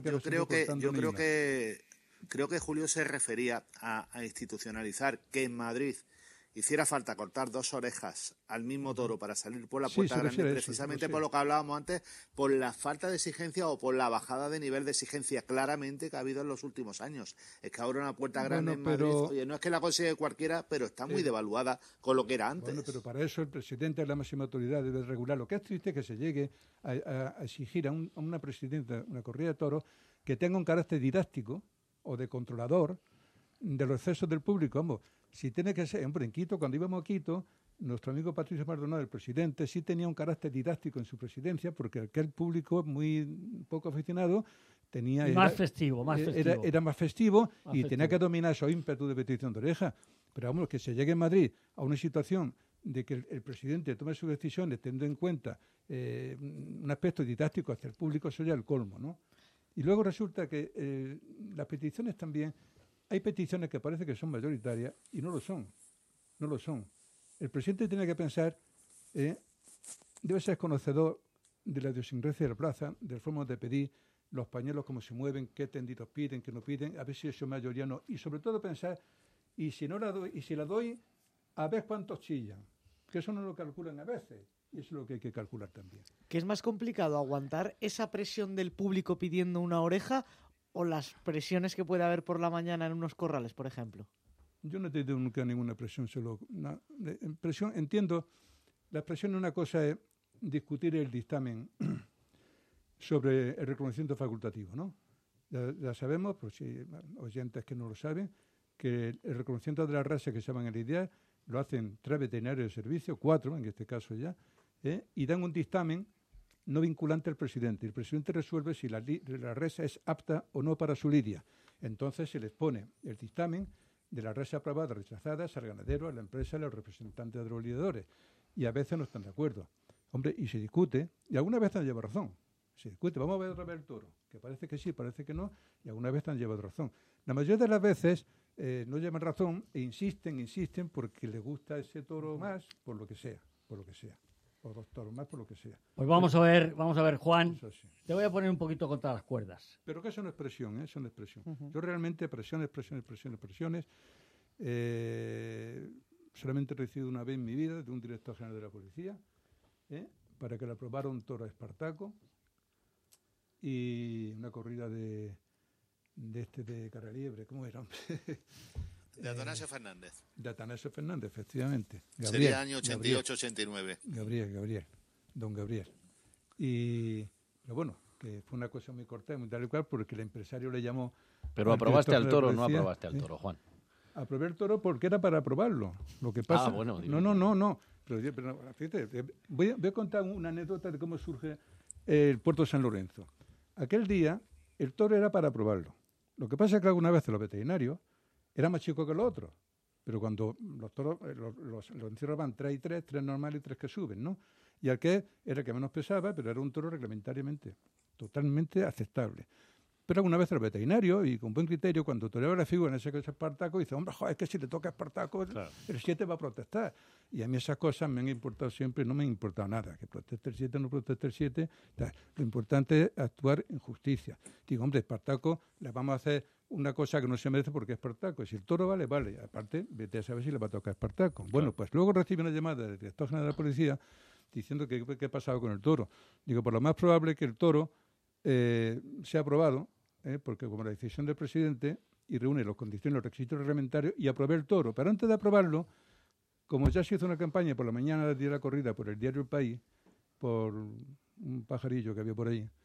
creo que Julio se refería a institucionalizar que en Madrid hiciera falta cortar 2 orejas al mismo toro para salir por la puerta grande, precisamente por lo que hablábamos antes, por la falta de exigencia o por la bajada de nivel de exigencia claramente que ha habido en los últimos años. Es que ahora una puerta grande en Madrid, oye, no es que la consigue cualquiera, pero está muy devaluada con lo que era antes. Bueno, pero para eso el presidente es la máxima autoridad, debe regular. Lo que es triste es que se llegue a exigir a una presidenta, una corrida de toros, que tenga un carácter didáctico o de controlador de los excesos del público. Vamos, si tiene que ser, hombre, en Quito, cuando íbamos a Quito, nuestro amigo Patricio Maldonado, el presidente, sí tenía un carácter didáctico en su presidencia, porque aquel público muy poco aficionado tenía... Era más festivo. Era más festivo y tenía que dominar esos ímpetus de petición de oreja. Pero vamos, que se llegue en Madrid a una situación de que el presidente tome sus decisiones teniendo en cuenta un aspecto didáctico hacia el público, eso ya es el colmo, ¿no? Y luego resulta que las peticiones también... Hay peticiones que parece que son mayoritarias y no lo son. El presidente tiene que pensar, debe ser conocedor de la idiosincrasia de la plaza, del forma de pedir, los pañuelos cómo se mueven, qué tendidos piden, qué no piden, a ver si eso es mayoría o no. Y sobre todo pensar, y si no la doy, y si la doy, a ver cuántos chillan. Que eso no lo calculan a veces. Y eso es lo que hay que calcular también. ¿Qué es más complicado, aguantar esa presión del público pidiendo una oreja o las presiones que puede haber por la mañana en unos corrales, por ejemplo? Yo no he tenido nunca ninguna presión. Entiendo, la presión, una cosa es discutir el dictamen sobre el reconocimiento facultativo, ¿no? Ya sabemos, por si oyentes que no lo saben, que el reconocimiento de la raza que se llama en el IDEA lo hacen 3 veterinarios de servicio, 4 en este caso ya, y dan un dictamen no vinculante al presidente. El presidente resuelve si la resa es apta o no para su lidia. Entonces se les pone el dictamen de la resa aprobada o rechazada al ganadero, a la empresa, a los representantes de los lidiadores. Y a veces no están de acuerdo. Hombre, y se discute, y alguna vez han llevado razón. Se discute, vamos a ver otra vez el toro, que parece que sí, parece que no, y alguna vez han llevado razón. La mayoría de las veces no llevan razón e insisten porque les gusta ese toro más, por lo que sea. O dos toros más, por lo que sea. Pues vamos a ver, Juan. Sí. Te voy a poner un poquito contra las cuerdas. Pero que son expresión, son expresión. Yo realmente presiones. Solamente he recibido una vez en mi vida de un director general de la policía, para que le aprobara un toro a Espartaco y una corrida de Carraliebre, ¿cómo era, hombre? De Atanasio Fernández. De Atanasio Fernández, efectivamente. Gabriel, sería año 88-89. Don Gabriel. Pero bueno, que fue una cosa muy corta, muy tal y cual, porque el empresario le llamó... Pero aprobaste al toro o no aprobaste al toro, Juan. Aprobé el toro porque era para aprobarlo. Lo que pasa... bueno. No. Pero fíjate, voy a contar una anécdota de cómo surge el Puerto de San Lorenzo. Aquel día, el toro era para aprobarlo. Lo que pasa es que alguna vez los veterinarios era más chico que los otros, pero cuando los toros los encerraban 3 y 3 normales y 3 que suben, ¿no? Y aquel era el que menos pesaba, pero era un toro reglamentariamente totalmente aceptable. Pero alguna vez el veterinario, y con buen criterio, cuando toreaba la figura en ese caso Espartaco, dice, hombre, joder, es que si le toca a Espartaco, claro, el 7 va a protestar. Y a mí esas cosas me han importado siempre, no me ha importado nada, que proteste el 7 o no proteste el 7. Lo importante es actuar en justicia. Digo, hombre, Espartaco, le vamos a hacer una cosa que no se merece porque es Espartaco. Si el toro vale. Aparte, vete a saber si le va a tocar a Espartaco. Claro. Bueno, pues luego recibe una llamada del director general de la policía diciendo que qué ha pasado con el toro. Digo, por lo más probable que el toro sea aprobado, porque como la decisión del presidente y reúne las condiciones, los requisitos reglamentarios, y aprobé el toro. Pero antes de aprobarlo, como ya se hizo una campaña por la mañana del día de la corrida por el diario El País, por un pajarillo que había por ahí,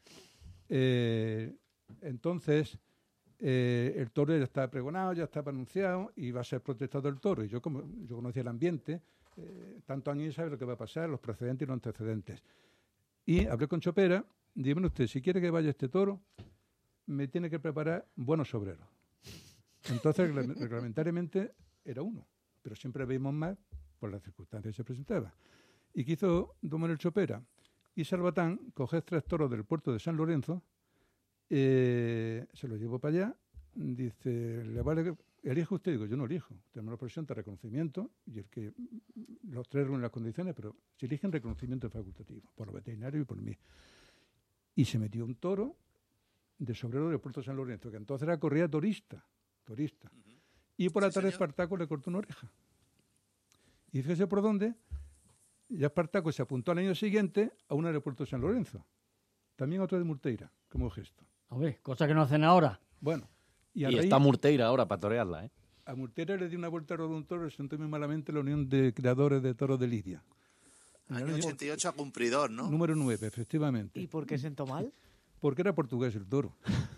entonces el toro ya está pregonado, ya está anunciado y va a ser protestado el toro. Y yo conocía el ambiente, tantos años y sabe lo que va a pasar, los precedentes y los antecedentes. Y hablé con Chopera, dígame usted, si quiere que vaya este toro, me tiene que preparar buenos obreros. Entonces, reglamentariamente era uno, pero siempre veíamos más por las circunstancias que se presentaban. ¿Y qué hizo don Manuel Chopera? Y Salvatán coge 3 toros del puerto de San Lorenzo, se los llevó para allá, dice, ¿le vale que elige usted? Digo, yo no elijo, tenemos la profesión de reconocimiento y el que los 3 reúnen las condiciones, pero se eligen reconocimiento facultativo, por los veterinarios y por mí. Y se metió un toro de sobrero del puerto de San Lorenzo, que entonces era corrida torista. Y por la tarde Espartaco le cortó una oreja. Y fíjese por dónde, ya Espartaco se apuntó al año siguiente a un aeropuerto de San Lorenzo. También otro de Murteira, como gesto. A ver, cosa que no hacen ahora. Bueno. Y está Murteira ahora para torearla, ¿eh? A Murteira le dio una vuelta a un toro, le sentó muy malamente la Unión de Creadores de Toros de Lidia. Año 88 a cumplidor, ¿no? Número 9, efectivamente. ¿Y por qué sentó mal? Porque era portugués el toro.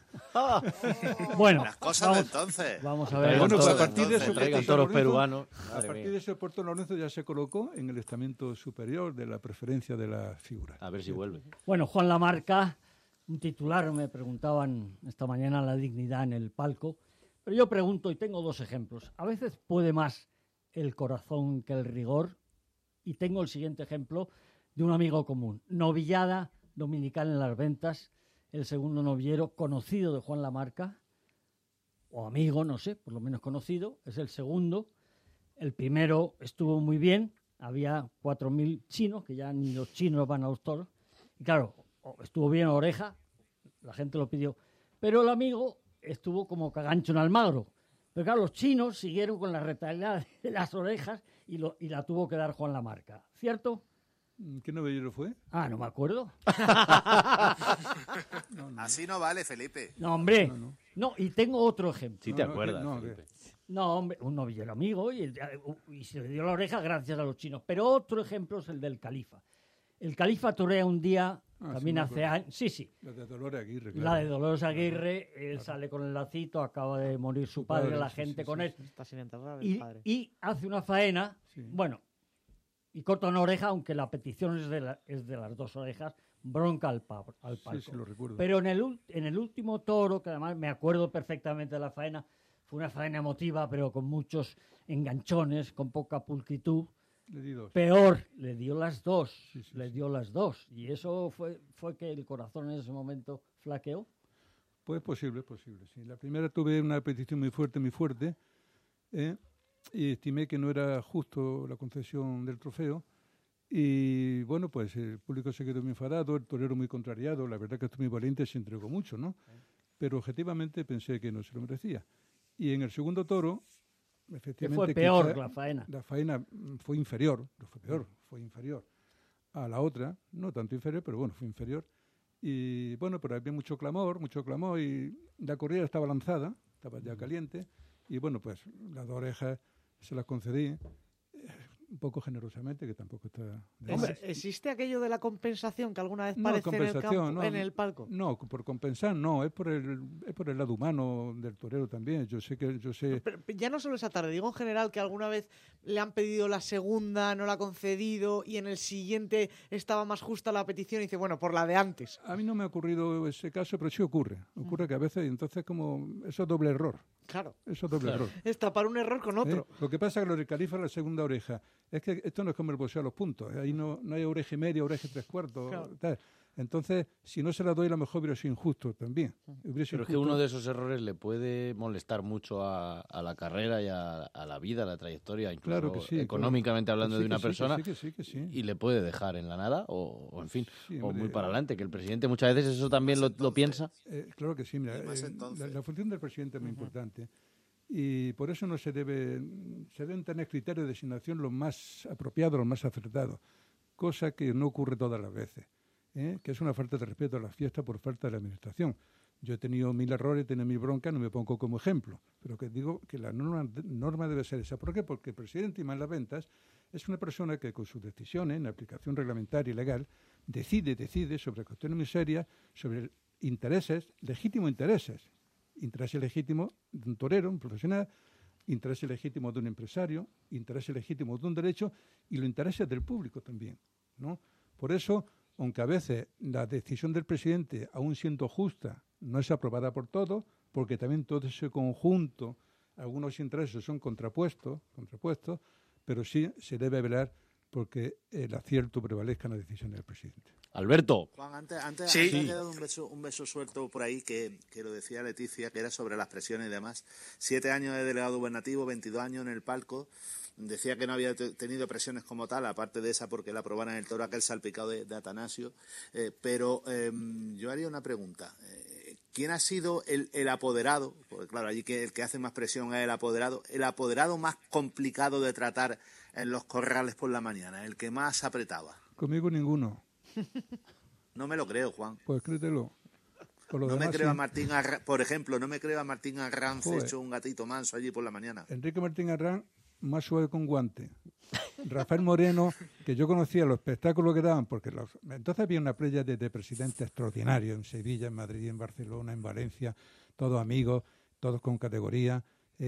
Bueno, las cosas de entonces. Vamos a ver. Bueno, pues a partir de eso, traigan toros peruanos. A partir de ese Puerto Lorenzo ya se colocó en el estamento superior de la preferencia de las figuras. A ver si vuelve. Bueno, Juan Lamarca, un titular, me preguntaban esta mañana la dignidad en el palco, pero yo pregunto, y tengo 2 ejemplos. A veces puede más el corazón que el rigor, y tengo el siguiente ejemplo de un amigo común. Novillada dominical en Las Ventas, el segundo novillero conocido de Juan Lamarca, o amigo, no sé, por lo menos conocido, es el segundo. El primero estuvo muy bien, había 4.000 chinos, que ya ni los chinos van a los toros, y claro, estuvo bien oreja, la gente lo pidió, pero el amigo estuvo como cagancho en Almagro. Pero claro, los chinos siguieron con la retaliada de las orejas y la tuvo que dar Juan Lamarca, ¿cierto? ¿Qué novillero fue? Ah, no me acuerdo. Así no vale, Felipe. No, hombre. No, y tengo otro ejemplo. Sí te acuerdas, Felipe. No, hombre, un novillero amigo y se le dio la oreja gracias a los chinos. Pero otro ejemplo es el del Califa. El Califa torea un día, también hace años. Sí. La de Dolores Aguirre, claro. La de Dolores Aguirre, él sale con el lacito, acaba de morir su padre, la gente con él. Está sin enterrar el padre. Y hace una faena, bueno, y corta una oreja, aunque la petición es de las 2 orejas, bronca al palco. Sí, lo recuerdo. Pero en el último toro, que además me acuerdo perfectamente de la faena, fue una faena emotiva, pero con muchos enganchones, con poca pulcritud. Le di 2. Peor, le dio las dos. Sí, Le dio las dos. Y eso fue que el corazón en ese momento flaqueó. Pues posible, sí. La primera tuve una petición muy fuerte, y estimé que no era justo la concesión del trofeo. Y bueno, pues el público se quedó muy enfadado, el torero muy contrariado. La verdad que estuvo muy valiente, se entregó mucho, ¿no? Pero objetivamente pensé que no se lo merecía. Y en el segundo toro, efectivamente... Que fue peor la faena. La faena fue inferior, no fue peor, fue inferior a la otra. No tanto inferior, pero bueno, fue inferior. Y bueno, pero había mucho clamor, y la corrida estaba lanzada, estaba ya caliente, y bueno, pues las 2 orejas se las concedí, un poco generosamente, que tampoco está de más. ¿Existe aquello de la compensación que alguna vez parece en el palco? No, por compensar no, es por el lado humano del torero también. Yo sé. Pero ya no solo esa tarde, digo en general que alguna vez le han pedido la segunda, no la ha concedido y en el siguiente estaba más justa la petición y dice, bueno, por la de antes. A mí no me ha ocurrido ese caso, pero sí ocurre. Ocurre que a veces, entonces como eso es doble error. Claro. Eso es doble error. Es tapar un error con otro. Lo que pasa es que lo recalifa la segunda oreja. Es que esto no es como el boxeo a los puntos. Ahí no hay oreja y media, oreja y 3/4. Claro. Tal. Entonces, si no se la doy, a lo mejor hubiera sido injusto también. Pero es que uno de esos errores le puede molestar mucho a la carrera y a la vida, a la trayectoria, incluso claro que sí, económicamente hablando de una persona, que sí. y le puede dejar en la nada o en fin, Sí, o hombre, muy para adelante, que el presidente muchas veces eso también lo piensa. Claro que sí, mira, la función del presidente es muy importante y por eso se deben tener criterios de designación los más apropiados, los más acertados, cosa que no ocurre todas las veces, que es una falta de respeto a la fiesta por falta de la administración. Yo he tenido 1000 errores, he tenido 1000 broncas, no me pongo como ejemplo, pero que digo que la norma debe ser esa. ¿Por qué? Porque el presidente Imán Las Ventas es una persona que con sus decisiones, en aplicación reglamentaria y legal, decide sobre cuestiones muy serias, sobre legítimos intereses legítimos de un torero, un profesional, intereses legítimos de un empresario, intereses legítimos de un derecho y los intereses del público también, ¿no? Por eso, aunque a veces la decisión del presidente, aun siendo justa, no es aprobada por todos, porque también todo ese conjunto, algunos intereses son contrapuestos, pero sí se debe velar porque el acierto prevalezca en la decisión del presidente. Alberto. Juan, antes Sí. ha quedado un beso suelto por ahí que lo decía Leticia, que era sobre las presiones y demás. 7 años de delegado gubernativo, 22 años en el palco. Decía que no había tenido presiones como tal, aparte de esa porque la aprobaran el toro aquel salpicado de Atanasio. Pero yo haría una pregunta. ¿Quién ha sido el apoderado? Porque claro, allí el que hace más presión es el apoderado más complicado de tratar en los corrales por la mañana, el que más apretaba. Conmigo ninguno. No me lo creo, Juan. Pues créetelo. No me creo a Martín Arranz, por ejemplo, no me creo a Martín Arranz Joder. hecho un gatito manso allí por la mañana. Enrique Martín Arranz, más suave con guante. Rafael Moreno, que yo conocía los espectáculos que daban, porque entonces había una playa de presidentes extraordinarios en Sevilla, en Madrid, en Barcelona, en Valencia, todos amigos, todos con categoría,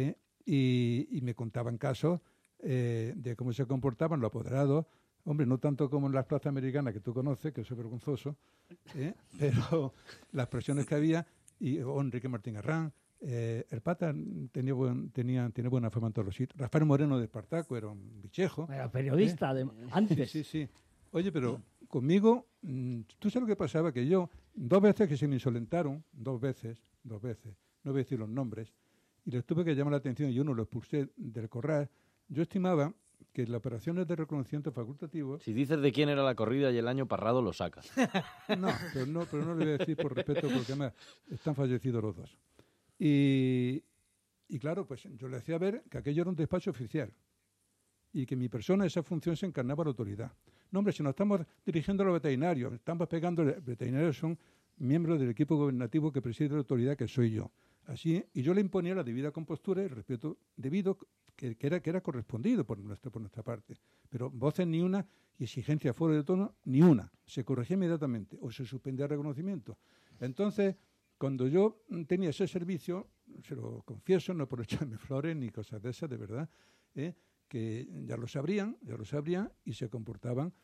y me contaban casos de cómo se comportaban los apoderados. Hombre, no tanto como en las plazas americanas que tú conoces, que eso es vergonzoso, pero las presiones que había, y Enrique Martín Arranz, el Pata tiene buena fama en todos los sitios. Rafael Moreno de Espartaco era un bichejo. Era periodista antes. Sí. Oye, pero conmigo, ¿tú sabes lo que pasaba? Que yo, 2 veces que se me insolentaron, 2 veces, no voy a decir los nombres, y les tuve que llamar la atención y uno lo expulsé del corral. Yo estimaba que las operaciones de reconocimiento facultativo... Si dices de quién era la corrida y el año Parrado, lo sacas. No, pero no lo voy a decir por respeto, porque además están fallecidos los dos. Y claro, pues yo le hacía ver que aquello era un despacho oficial y que mi persona, esa función, se encarnaba la autoridad. No, hombre, si nos estamos dirigiendo a los veterinarios, estamos pegando... Los veterinarios son miembros del equipo gubernativo que preside la autoridad, que soy yo. Así, y yo le imponía la debida compostura y el respeto debido que era correspondido por nuestra parte. Pero voces ni una y exigencia fuera de tono ni una. Se corregía inmediatamente o se suspendía el reconocimiento. Entonces, cuando yo tenía ese servicio, se lo confieso, no por echarme flores ni cosas de esas, de verdad, que ya lo sabrían y se comportaban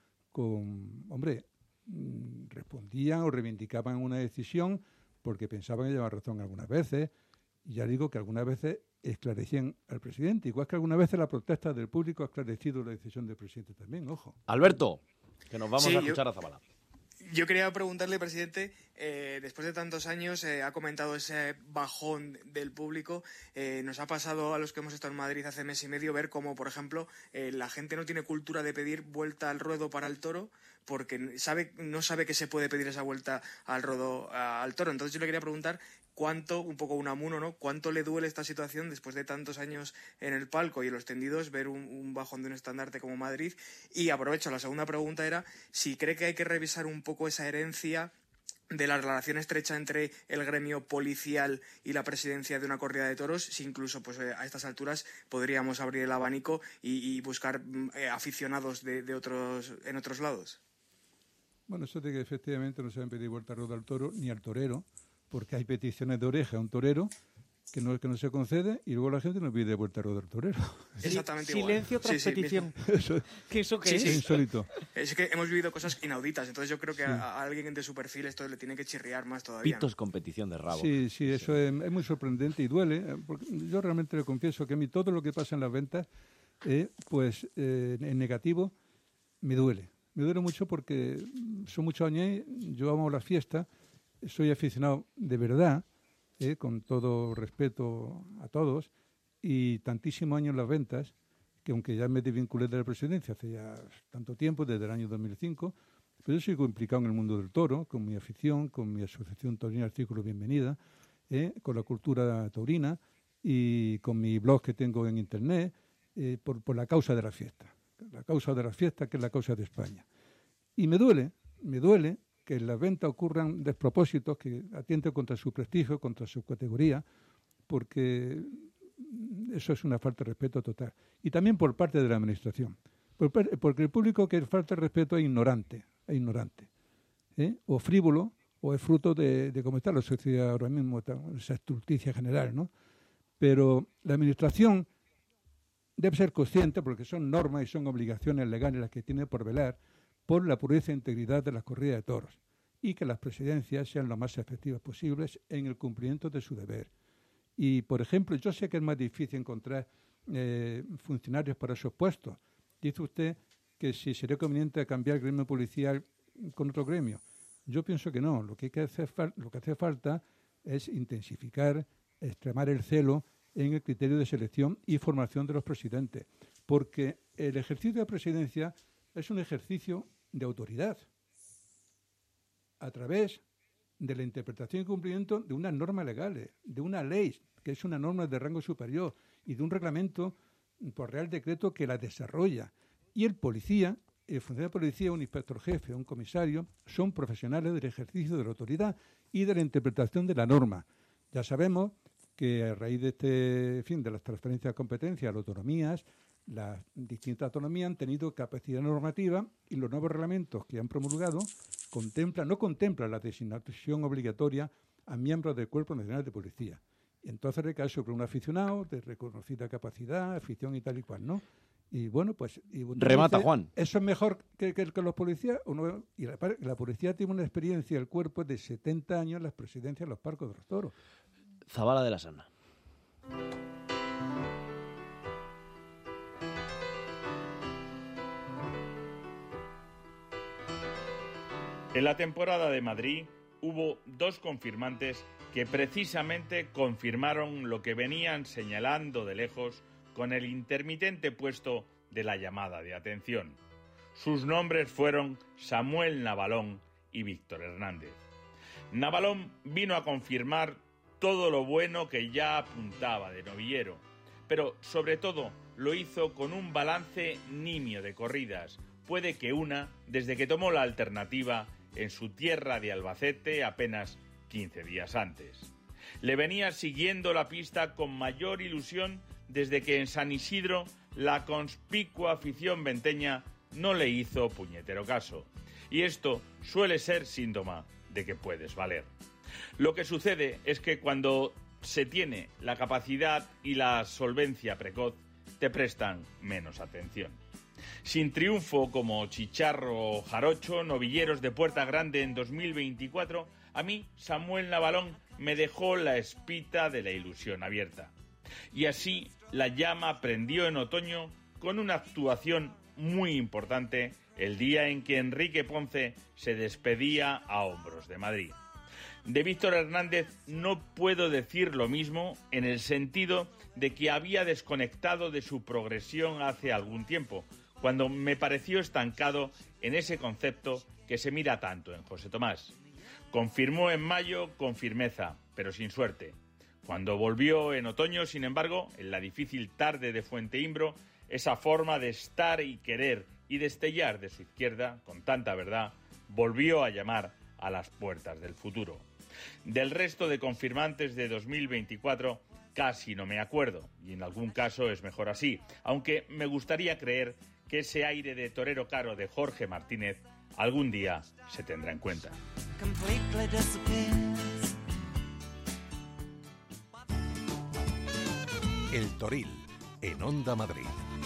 respondían o reivindicaban una decisión porque pensaban que llevaban razón algunas veces, y ya digo que algunas veces esclarecían al presidente, igual que algunas veces la protesta del público ha esclarecido la decisión del presidente también, ojo. Alberto, que nos vamos a escuchar a Zabala. Yo quería preguntarle, presidente, después de tantos años, ha comentado ese bajón del público. Nos ha pasado a los que hemos estado en Madrid hace mes y medio ver cómo, por ejemplo, la gente no tiene cultura de pedir vuelta al ruedo para el toro porque no sabe que se puede pedir esa vuelta al ruedo al toro. Entonces yo le quería preguntar cuánto, un poco Unamuno, ¿no? ¿Cuánto le duele esta situación después de tantos años en el palco y en los tendidos ver un bajón de un estandarte como Madrid? Y aprovecho, la segunda pregunta era si cree que hay que revisar un poco esa herencia de la relación estrecha entre el gremio policial y la presidencia de una corrida de toros, si incluso pues a estas alturas podríamos abrir el abanico y buscar aficionados de otros en otros lados. Bueno, eso de que efectivamente no se deben pedir vuelta al ruedo al toro ni al torero, porque hay peticiones de oreja a un torero que no se concede y luego la gente no pide vuelta al ruedo al torero. Exactamente Silencio tras petición. ¿Eso qué es? Insólito. Es que hemos vivido cosas inauditas, entonces yo creo que a alguien de su perfil esto le tiene que chirriar más todavía. Pitos con petición de rabo. Sí, eso es muy sorprendente y duele, porque yo realmente le confieso que a mí todo lo que pasa en las ventas, en negativo, me duele. Me duele mucho porque son muchos años, yo amo la fiesta, soy aficionado de verdad, con todo respeto a todos, y tantísimos años en las ventas, que aunque ya me desvinculé de la presidencia hace ya tanto tiempo, desde el año 2005, pero yo sigo implicado en el mundo del toro, con mi afición, con mi asociación taurina Artículo Bienvenida, con la cultura taurina y con mi blog que tengo en internet, por la causa de la fiesta. La causa de la fiesta, que es la causa de España. Y me duele que en las ventas ocurran despropósitos que atienten contra su prestigio, contra su categoría, porque eso es una falta de respeto total. Y también por parte de la administración. Porque el público que falta de respeto es ignorante, o frívolo, o es fruto de cómo está la sociedad ahora mismo, esa estulticia general, ¿no? Pero la administración debe ser consciente, porque son normas y son obligaciones legales las que tiene por velar por la pureza e integridad de las corridas de toros y que las presidencias sean lo más efectivas posibles en el cumplimiento de su deber. Y, por ejemplo, yo sé que es más difícil encontrar funcionarios para esos puestos. Dice usted que si sería conveniente cambiar el gremio policial con otro gremio. Yo pienso que no. Lo que hace falta es intensificar, extremar el celo en el criterio de selección y formación de los presidentes, porque el ejercicio de la presidencia es un ejercicio de autoridad a través de la interpretación y cumplimiento de unas normas legales, de una ley que es una norma de rango superior y de un reglamento por real decreto que la desarrolla. Y el policía, el funcionario de policía, un inspector jefe, un comisario, son profesionales del ejercicio de la autoridad y de la interpretación de la norma. Ya sabemos que a raíz de de las transferencias de competencias a las autonomías, las distintas autonomías han tenido capacidad normativa y los nuevos reglamentos que han promulgado no contemplan la designación obligatoria a miembros del Cuerpo Nacional de Policía. Y entonces recae sobre un aficionado de reconocida capacidad, afición y tal y cual, ¿no? Y bueno, pues... Remata, Juan. ¿Eso es mejor que los policías? ¿O no? Y la policía tiene una experiencia del cuerpo de 70 años en las presidencias de los Parcos de los Toros. Zabala de la Sana. En la temporada de Madrid hubo dos confirmantes que precisamente confirmaron lo que venían señalando de lejos con el intermitente puesto de la llamada de atención. Sus nombres fueron Samuel Navalón y Víctor Hernández. Navalón vino a confirmar todo lo bueno que ya apuntaba de novillero, pero sobre todo lo hizo con un balance nimio de corridas, puede que una desde que tomó la alternativa en su tierra de Albacete apenas 15 días antes. Le venía siguiendo la pista con mayor ilusión desde que en San Isidro la conspicua afición venteña no le hizo puñetero caso. Y esto suele ser síntoma de que puedes valer. Lo que sucede es que cuando se tiene la capacidad y la solvencia precoz, te prestan menos atención. Sin triunfo como Chicharro o Jarocho, novilleros de Puerta Grande en 2024, a mí Samuel Navalón me dejó la espita de la ilusión abierta. Y así la llama prendió en otoño con una actuación muy importante el día en que Enrique Ponce se despedía a hombros de Madrid. De Víctor Hernández no puedo decir lo mismo en el sentido de que había desconectado de su progresión hace algún tiempo, cuando me pareció estancado en ese concepto que se mira tanto en José Tomás. Confirmó en mayo con firmeza, pero sin suerte. Cuando volvió en otoño, sin embargo, en la difícil tarde de Fuenteimbro, esa forma de estar y querer y destellar de su izquierda, con tanta verdad, volvió a llamar a las puertas del futuro. Del resto de confirmantes de 2024 casi no me acuerdo, y en algún caso es mejor así, aunque me gustaría creer que ese aire de torero caro de Jorge Martínez algún día se tendrá en cuenta. El Toril, en Onda Madrid.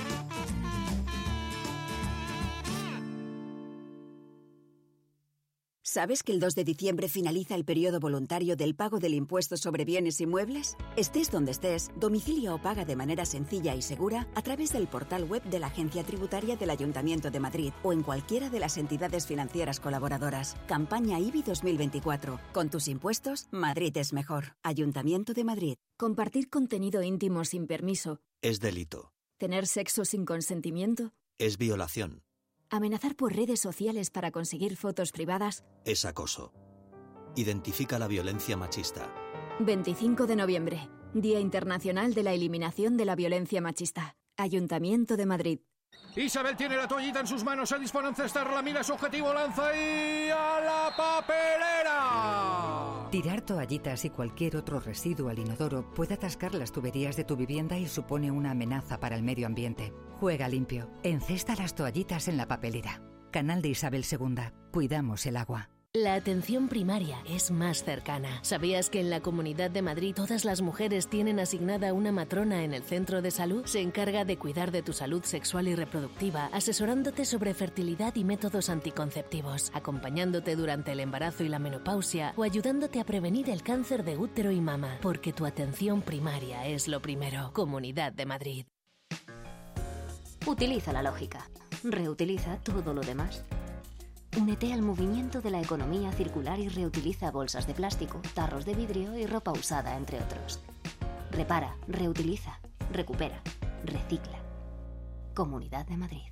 ¿Sabes que el 2 de diciembre finaliza el periodo voluntario del pago del impuesto sobre bienes inmuebles? Estés donde estés, domicilia o paga de manera sencilla y segura a través del portal web de la Agencia Tributaria del Ayuntamiento de Madrid o en cualquiera de las entidades financieras colaboradoras. Campaña IBI 2024. Con tus impuestos, Madrid es mejor. Ayuntamiento de Madrid. Compartir contenido íntimo sin permiso. Es delito. Tener sexo sin consentimiento. Es violación. Amenazar por redes sociales para conseguir fotos privadas. Es acoso. Identifica la violencia machista. 25 de noviembre, Día Internacional de la Eliminación de la Violencia Machista. Ayuntamiento de Madrid. Isabel tiene la toallita en sus manos, se dispone a encestarla, mira su objetivo, lanza y a la papelera. Tirar toallitas y cualquier otro residuo al inodoro puede atascar las tuberías de tu vivienda y supone una amenaza para el medio ambiente. Juega limpio. Encesta las toallitas en la papelera. Canal de Isabel II. Cuidamos el agua. La atención primaria es más cercana. ¿Sabías que en la Comunidad de Madrid todas las mujeres tienen asignada una matrona en el centro de salud? Se encarga de cuidar de tu salud sexual y reproductiva, asesorándote sobre fertilidad y métodos anticonceptivos, acompañándote durante el embarazo y la menopausia o ayudándote a prevenir el cáncer de útero y mama. Porque tu atención primaria es lo primero. Comunidad de Madrid. Utiliza la lógica. Reutiliza todo lo demás. Únete al movimiento de la economía circular y reutiliza bolsas de plástico, tarros de vidrio y ropa usada, entre otros. Repara, reutiliza, recupera, recicla. Comunidad de Madrid.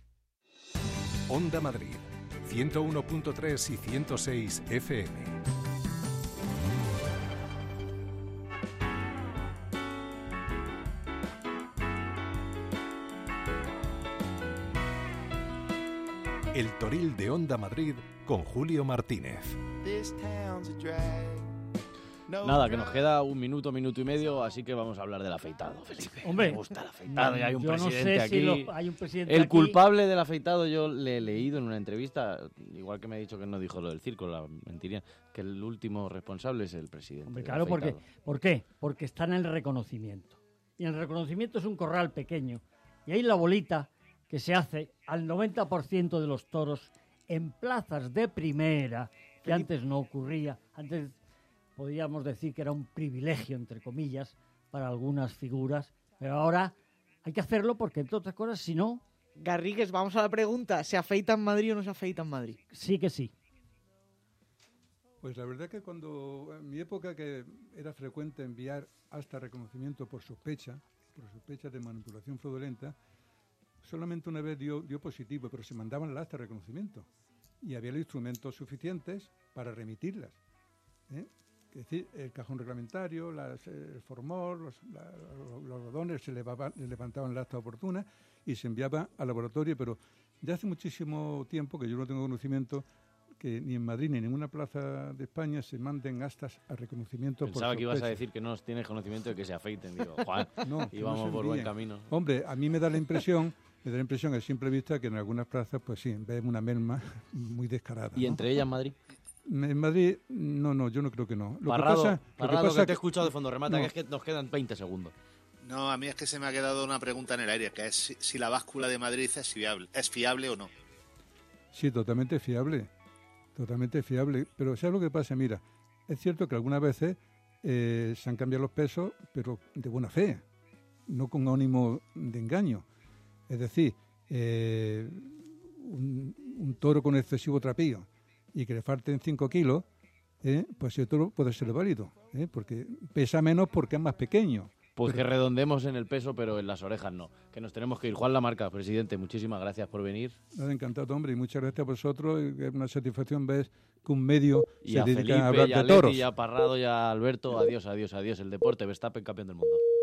Onda Madrid, 101.3 y 106 FM. El Toril de Onda Madrid con Julio Martínez. Nada, que nos queda un minuto y medio, así que vamos a hablar del afeitado, Felipe. Hombre, me gusta el afeitado y hay un yo presidente no sé aquí. si hay un presidente el aquí. culpable del afeitado yo le he leído en una entrevista, igual que me ha dicho que no dijo lo del circo, la mentiría, que el último responsable es el presidente. Hombre, del claro, afeitado. ¿por qué? Porque está en el reconocimiento. Y el reconocimiento es un corral pequeño. Y ahí la bolita que se hace al 90% de los toros en plazas de primera, que antes no ocurría. Antes podríamos decir que era un privilegio, entre comillas, para algunas figuras, pero ahora hay que hacerlo porque, entre otras cosas, si no... Garrigues, vamos a la pregunta, ¿se afeita en Madrid o no se afeita en Madrid? Sí que sí. Pues la verdad que cuando, en mi época, que era frecuente enviar hasta reconocimiento por sospecha de manipulación fraudulenta, solamente una vez dio positivo, pero se mandaban las actas de reconocimiento y había los instrumentos suficientes para remitirlas. Es decir, el cajón reglamentario, el formol, los algodones se levantaban la acta oportuna y se enviaba al laboratorio, pero ya hace muchísimo tiempo que yo no tengo conocimiento que ni en Madrid ni en ninguna plaza de España se manden actas a reconocimiento. Pensaba por que ibas a sospecha. decir que no tienes conocimiento de que se afeiten, digo, Juan, No, y que vamos no se por buen envíen. camino. Hombre, a mí me da la impresión a simple vista que en algunas plazas, pues sí, vemos una merma muy descarada. ¿Y entre ellas Madrid? En Madrid, no, yo no creo que no. Parrado, que te he que- escuchado de fondo remata, no. que es que nos quedan 20 segundos. No, a mí es que se me ha quedado una pregunta en el aire, que es si la báscula de Madrid es fiable o no. Sí, totalmente fiable. Pero ¿sabes lo que pasa? Mira, es cierto que algunas veces se han cambiado los pesos, pero de buena fe, no con ánimo de engaño. Es decir, un toro con excesivo trapío y que le falten 5 kilos, pues el toro puede ser válido, porque pesa menos porque es más pequeño. Pues que redondemos en el peso, pero en las orejas no. Que nos tenemos que ir. Juan Lamarca, presidente, muchísimas gracias por venir. Nada, encantado, hombre, y muchas gracias a vosotros. Es una satisfacción ver que un medio y se a dedica Felipe, a hablar y a de toros. Leti, y a Parrado, y a Alberto. Adiós, adiós, adiós. El deporte, Verstappen, campeón del mundo.